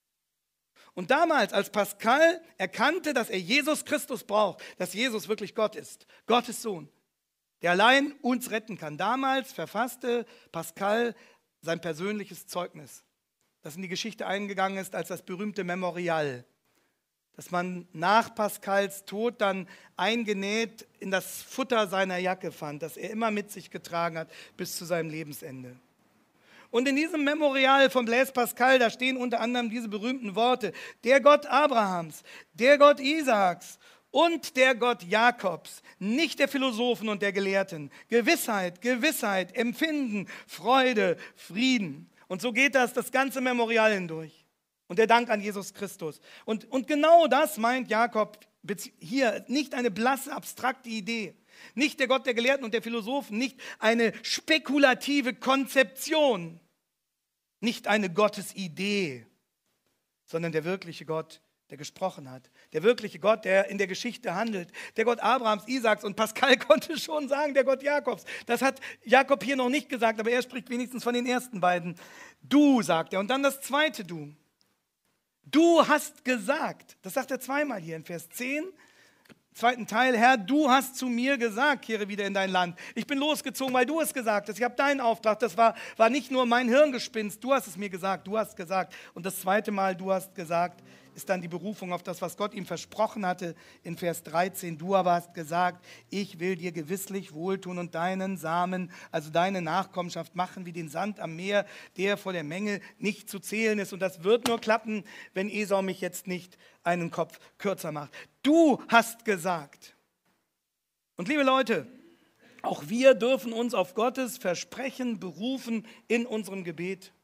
Und damals, als Pascal erkannte, dass er Jesus Christus braucht, dass Jesus wirklich Gott ist, Gottes Sohn, der allein uns retten kann, damals verfasste Pascal sein persönliches Zeugnis, das in die Geschichte eingegangen ist als das berühmte Memorial, das man nach Pascals Tod dann eingenäht in das Futter seiner Jacke fand, das er immer mit sich getragen hat bis zu seinem Lebensende. Und in diesem Memorial von Blaise Pascal, da stehen unter anderem diese berühmten Worte, der Gott Abrahams, der Gott Isaaks und der Gott Jakobs, nicht der Philosophen und der Gelehrten. Gewissheit, Gewissheit, Empfinden, Freude, Frieden. Und so geht das das ganze Memorial hindurch. Und der Dank an Jesus Christus. Und, und genau das meint Jakob hier, nicht eine blasse, abstrakte Idee. Nicht der Gott der Gelehrten und der Philosophen, nicht eine spekulative Konzeption, nicht eine Gottesidee, sondern der wirkliche Gott, der gesprochen hat. Der wirkliche Gott, der in der Geschichte handelt. Der Gott Abrahams, Isaaks und Pascal konnte schon sagen, der Gott Jakobs. Das hat Jakob hier noch nicht gesagt, aber er spricht wenigstens von den ersten beiden. Du, sagt er. Und dann das zweite Du. Du hast gesagt, das sagt er zweimal hier in Vers zehn zweiten Teil, Herr, du hast zu mir gesagt, kehre wieder in dein Land. Ich bin losgezogen, weil du es gesagt hast. Ich habe deinen Auftrag. Das war, war nicht nur mein Hirngespinst. Du hast es mir gesagt. Du hast gesagt. Und das zweite Mal, du hast gesagt, ist dann die Berufung auf das, was Gott ihm versprochen hatte in Vers dreizehn. Du aber hast gesagt, ich will dir gewisslich wohltun und deinen Samen, also deine Nachkommenschaft machen wie den Sand am Meer, der vor der Menge nicht zu zählen ist. Und das wird nur klappen, wenn Esau mich jetzt nicht einen Kopf kürzer macht. Du hast gesagt. Und liebe Leute, auch wir dürfen uns auf Gottes Versprechen berufen in unserem Gebet.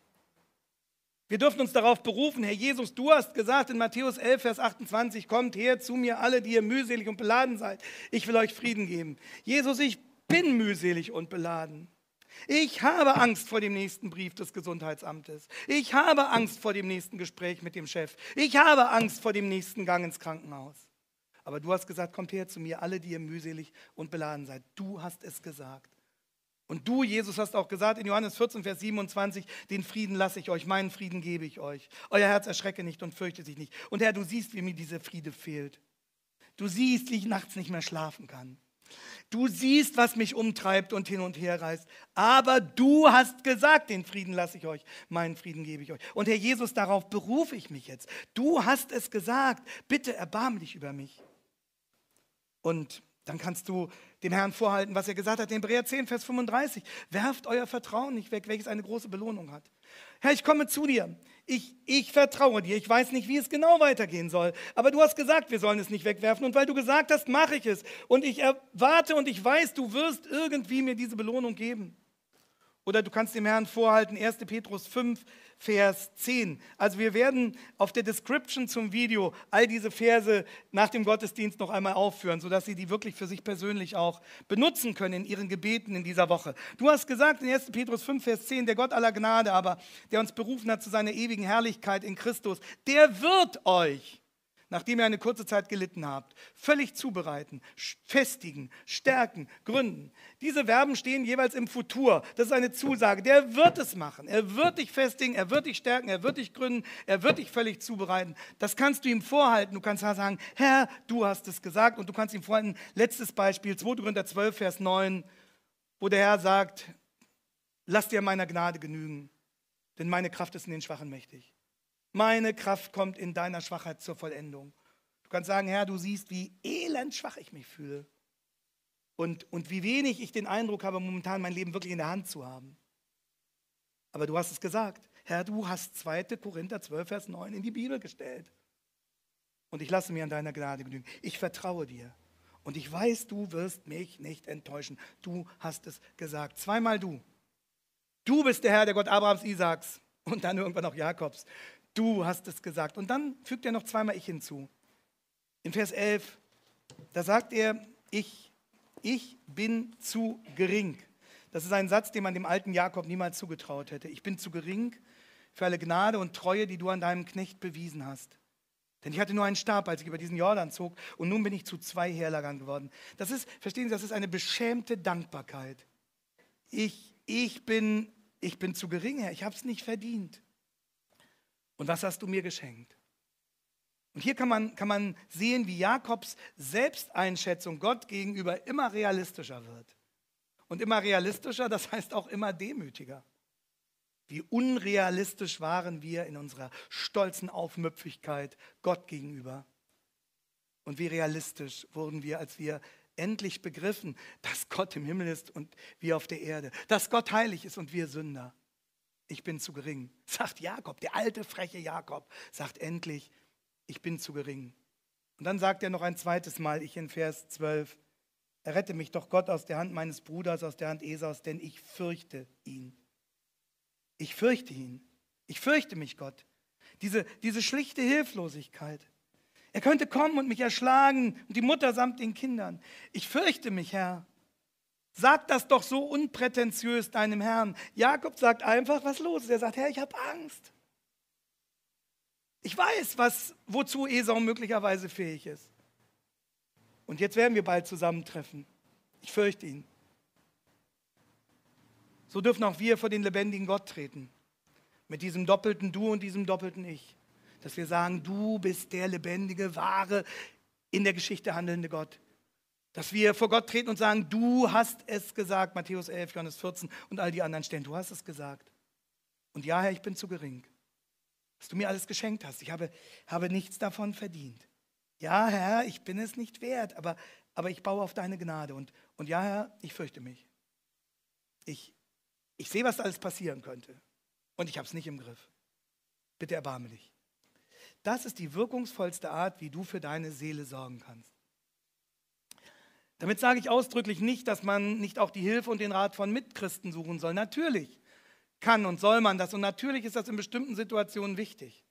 Wir dürfen uns darauf berufen, Herr Jesus, du hast gesagt in Matthäus elf, Vers achtundzwanzig, kommt her zu mir alle, die ihr mühselig und beladen seid. Ich will euch Frieden geben. Jesus, ich bin mühselig und beladen. Ich habe Angst vor dem nächsten Brief des Gesundheitsamtes. Ich habe Angst vor dem nächsten Gespräch mit dem Chef. Ich habe Angst vor dem nächsten Gang ins Krankenhaus. Aber du hast gesagt, kommt her zu mir alle, die ihr mühselig und beladen seid. Du hast es gesagt. Und du, Jesus, hast auch gesagt in Johannes vierzehn, Vers siebenundzwanzig, den Frieden lasse ich euch, meinen Frieden gebe ich euch. Euer Herz erschrecke nicht und fürchte sich nicht. Und Herr, du siehst, wie mir dieser Friede fehlt. Du siehst, wie ich nachts nicht mehr schlafen kann. Du siehst, was mich umtreibt und hin und her reißt. Aber du hast gesagt, den Frieden lasse ich euch, meinen Frieden gebe ich euch. Und Herr Jesus, darauf berufe ich mich jetzt. Du hast es gesagt, bitte erbarme dich über mich. Und dann kannst du dem Herrn vorhalten, was er gesagt hat in Hebräer zehn, Vers fünfunddreißig. Werft euer Vertrauen nicht weg, welches eine große Belohnung hat. Herr, ich komme zu dir. Ich, ich vertraue dir. Ich weiß nicht, wie es genau weitergehen soll. Aber du hast gesagt, wir sollen es nicht wegwerfen. Und weil du gesagt hast, mache ich es. Und ich erwarte und ich weiß, du wirst irgendwie mir diese Belohnung geben. Oder du kannst dem Herrn vorhalten, erster Petrus fünf, Vers zehn. Also wir werden auf der Description zum Video all diese Verse nach dem Gottesdienst noch einmal aufführen, sodass Sie die wirklich für sich persönlich auch benutzen können in Ihren Gebeten in dieser Woche. Du hast gesagt in erster Petrus fünf, Vers zehn, der Gott aller Gnade aber, der uns berufen hat zu seiner ewigen Herrlichkeit in Christus, der wird euch, nachdem ihr eine kurze Zeit gelitten habt, völlig zubereiten, festigen, stärken, gründen. Diese Verben stehen jeweils im Futur. Das ist eine Zusage. Der wird es machen. Er wird dich festigen, er wird dich stärken, er wird dich gründen, er wird dich völlig zubereiten. Das kannst du ihm vorhalten. Du kannst sagen, Herr, du hast es gesagt. Und du kannst ihm vorhalten, letztes Beispiel, zweiter Korinther zwölf, Vers neun, wo der Herr sagt, lass dir meiner Gnade genügen, denn meine Kraft ist in den Schwachen mächtig. Meine Kraft kommt in deiner Schwachheit zur Vollendung. Du kannst sagen, Herr, du siehst, wie elend schwach ich mich fühle. Und, und wie wenig ich den Eindruck habe, momentan mein Leben wirklich in der Hand zu haben. Aber du hast es gesagt. Herr, du hast zweiter Korinther zwölf, Vers neun in die Bibel gestellt. Und ich lasse mir an deiner Gnade genügen. Ich vertraue dir. Und ich weiß, du wirst mich nicht enttäuschen. Du hast es gesagt. Zweimal du. Du bist der Herr, der Gott Abrahams, Isaaks und dann irgendwann auch Jakobs. Du hast es gesagt. Und dann fügt er noch zweimal ich hinzu. In Vers elf, da sagt er, ich, ich bin zu gering. Das ist ein Satz, den man dem alten Jakob niemals zugetraut hätte. Ich bin zu gering für alle Gnade und Treue, die du an deinem Knecht bewiesen hast. Denn ich hatte nur einen Stab, als ich über diesen Jordan zog, und nun bin ich zu zwei Heerlagern geworden. Das ist, verstehen Sie, das ist eine beschämte Dankbarkeit. Ich, ich, bin, ich bin zu gering, Herr, ich habe es nicht verdient. Und was hast du mir geschenkt? Und hier kann man, kann man sehen, wie Jakobs Selbsteinschätzung Gott gegenüber immer realistischer wird. Und immer realistischer, das heißt auch immer demütiger. Wie unrealistisch waren wir in unserer stolzen Aufmüpfigkeit Gott gegenüber. Und wie realistisch wurden wir, als wir endlich begriffen, dass Gott im Himmel ist und wir auf der Erde. Dass Gott heilig ist und wir Sünder. Ich bin zu gering, sagt Jakob, der alte, freche Jakob, sagt endlich, ich bin zu gering. Und dann sagt er noch ein zweites Mal, ich in Vers zwölf, errette mich doch Gott aus der Hand meines Bruders, aus der Hand Esaus, denn ich fürchte ihn. Ich fürchte ihn. Ich fürchte mich, Gott. Diese, diese schlichte Hilflosigkeit. Er könnte kommen und mich erschlagen und die Mutter samt den Kindern. Ich fürchte mich, Herr. Sag das doch so unprätentiös deinem Herrn. Jakob sagt einfach, was los ist. Er sagt, Herr, ich habe Angst. Ich weiß, was, wozu Esau möglicherweise fähig ist. Und jetzt werden wir bald zusammentreffen. Ich fürchte ihn. So dürfen auch wir vor den lebendigen Gott treten. Mit diesem doppelten Du und diesem doppelten Ich. Dass wir sagen, du bist der lebendige, wahre, in der Geschichte handelnde Gott. Dass wir vor Gott treten und sagen, du hast es gesagt, Matthäus elf, Johannes vierzehn und all die anderen Stellen, du hast es gesagt. Und ja, Herr, ich bin zu gering, dass du mir alles geschenkt hast. Ich habe, habe nichts davon verdient. Ja, Herr, ich bin es nicht wert, aber, aber ich baue auf deine Gnade. Und, und ja, Herr, ich fürchte mich. Ich, ich sehe, was alles passieren könnte. Und ich habe es nicht im Griff. Bitte erbarme dich. Das ist die wirkungsvollste Art, wie du für deine Seele sorgen kannst. Damit sage ich ausdrücklich nicht, dass man nicht auch die Hilfe und den Rat von Mitchristen suchen soll. Natürlich kann und soll man das. Und natürlich ist das in bestimmten Situationen wichtig.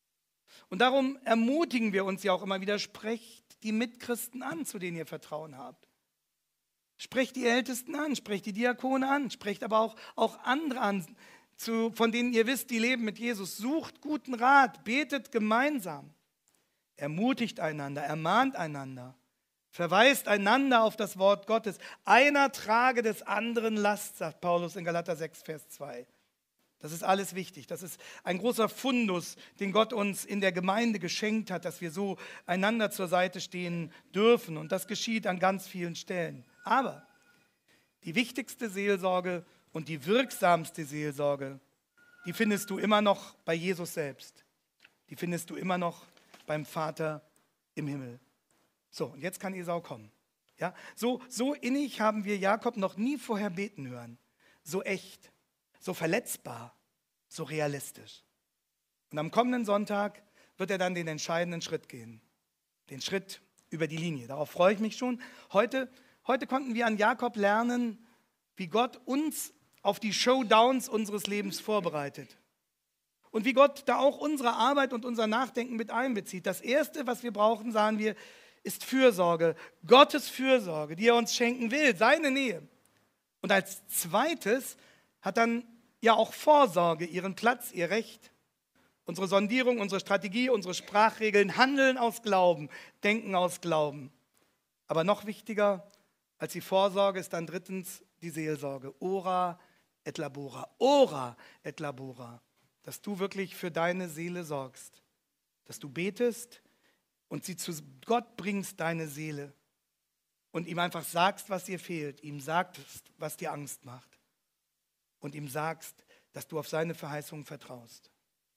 Und darum ermutigen wir uns ja auch immer wieder, sprecht die Mitchristen an, zu denen ihr Vertrauen habt. Sprecht die Ältesten an, sprecht die Diakone an, sprecht aber auch, auch andere an, zu, von denen ihr wisst, die leben mit Jesus. Sucht guten Rat, betet gemeinsam, ermutigt einander, ermahnt einander, verweist einander auf das Wort Gottes. Einer trage des anderen Last, sagt Paulus in Galater sechs, Vers zwei. Das ist alles wichtig. Das ist ein großer Fundus, den Gott uns in der Gemeinde geschenkt hat, dass wir so einander zur Seite stehen dürfen. Und das geschieht an ganz vielen Stellen. Aber die wichtigste Seelsorge und die wirksamste Seelsorge, die findest du immer noch bei Jesus selbst. Die findest du immer noch beim Vater im Himmel. So, und jetzt kann Esau kommen. Ja, so, so innig haben wir Jakob noch nie vorher beten hören. So echt, so verletzbar, so realistisch. Und am kommenden Sonntag wird er dann den entscheidenden Schritt gehen. Den Schritt über die Linie. Darauf freue ich mich schon. Heute, heute konnten wir an Jakob lernen, wie Gott uns auf die Showdowns unseres Lebens vorbereitet. Und wie Gott da auch unsere Arbeit und unser Nachdenken mit einbezieht. Das Erste, was wir brauchen, sagen wir, ist Fürsorge. Gottes Fürsorge, die er uns schenken will, seine Nähe. Und als Zweites hat dann ja auch Vorsorge ihren Platz, ihr Recht. Unsere Sondierung, unsere Strategie, unsere Sprachregeln, Handeln aus Glauben, Denken aus Glauben. Aber noch wichtiger als die Vorsorge ist dann drittens die Seelsorge. Ora et labora. Ora et labora. Dass du wirklich für deine Seele sorgst. Dass du betest und sie zu Gott bringst, deine Seele. Und ihm einfach sagst, was dir fehlt. Ihm sagst, was dir Angst macht. Und ihm sagst, dass du auf seine Verheißungen vertraust.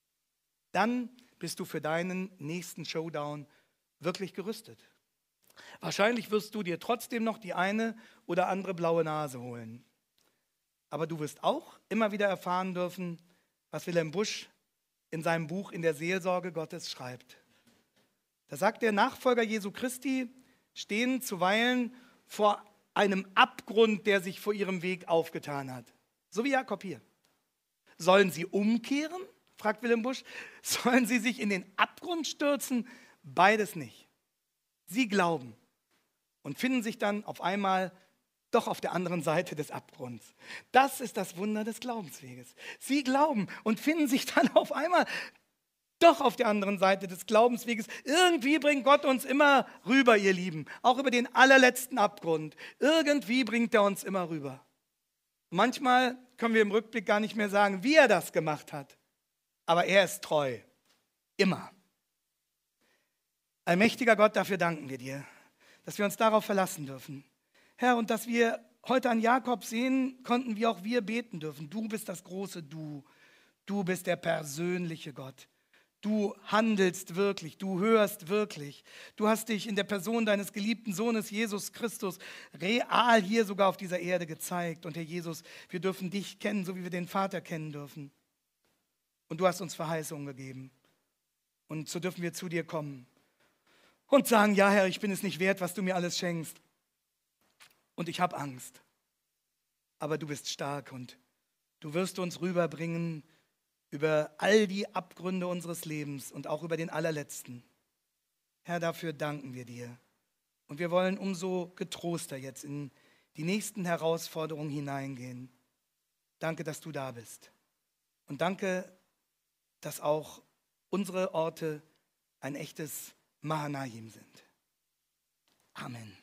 Dann bist du für deinen nächsten Showdown wirklich gerüstet. Wahrscheinlich wirst du dir trotzdem noch die eine oder andere blaue Nase holen. Aber du wirst auch immer wieder erfahren dürfen, was Wilhelm Busch in seinem Buch In der Seelsorge Gottes schreibt. Da sagt der Nachfolger Jesu Christi, stehen zuweilen vor einem Abgrund, der sich vor ihrem Weg aufgetan hat. So wie Jakob hier. Sollen sie umkehren? Fragt Wilhelm Busch. Sollen sie sich in den Abgrund stürzen? Beides nicht. Sie glauben und finden sich dann auf einmal doch auf der anderen Seite des Abgrunds. Das ist das Wunder des Glaubensweges. Sie glauben und finden sich dann auf einmal doch auf der anderen Seite des Glaubensweges. Irgendwie bringt Gott uns immer rüber, ihr Lieben. Auch über den allerletzten Abgrund. Irgendwie bringt er uns immer rüber. Manchmal können wir im Rückblick gar nicht mehr sagen, wie er das gemacht hat. Aber er ist treu. Immer. Allmächtiger Gott, dafür danken wir dir, dass wir uns darauf verlassen dürfen. Herr, und dass wir heute an Jakob sehen konnten, wie auch wir beten dürfen. Du bist das große Du. Du bist der persönliche Gott. Du handelst wirklich, du hörst wirklich. Du hast dich in der Person deines geliebten Sohnes Jesus Christus real hier sogar auf dieser Erde gezeigt. Und Herr Jesus, wir dürfen dich kennen, so wie wir den Vater kennen dürfen. Und du hast uns Verheißungen gegeben. Und so dürfen wir zu dir kommen und sagen, ja Herr, ich bin es nicht wert, was du mir alles schenkst. Und ich habe Angst. Aber du bist stark und du wirst uns rüberbringen über all die Abgründe unseres Lebens und auch über den allerletzten. Herr, dafür danken wir dir. Und wir wollen umso getroster jetzt in die nächsten Herausforderungen hineingehen. Danke, dass du da bist. Und danke, dass auch unsere Orte ein echtes Mahanaim sind. Amen.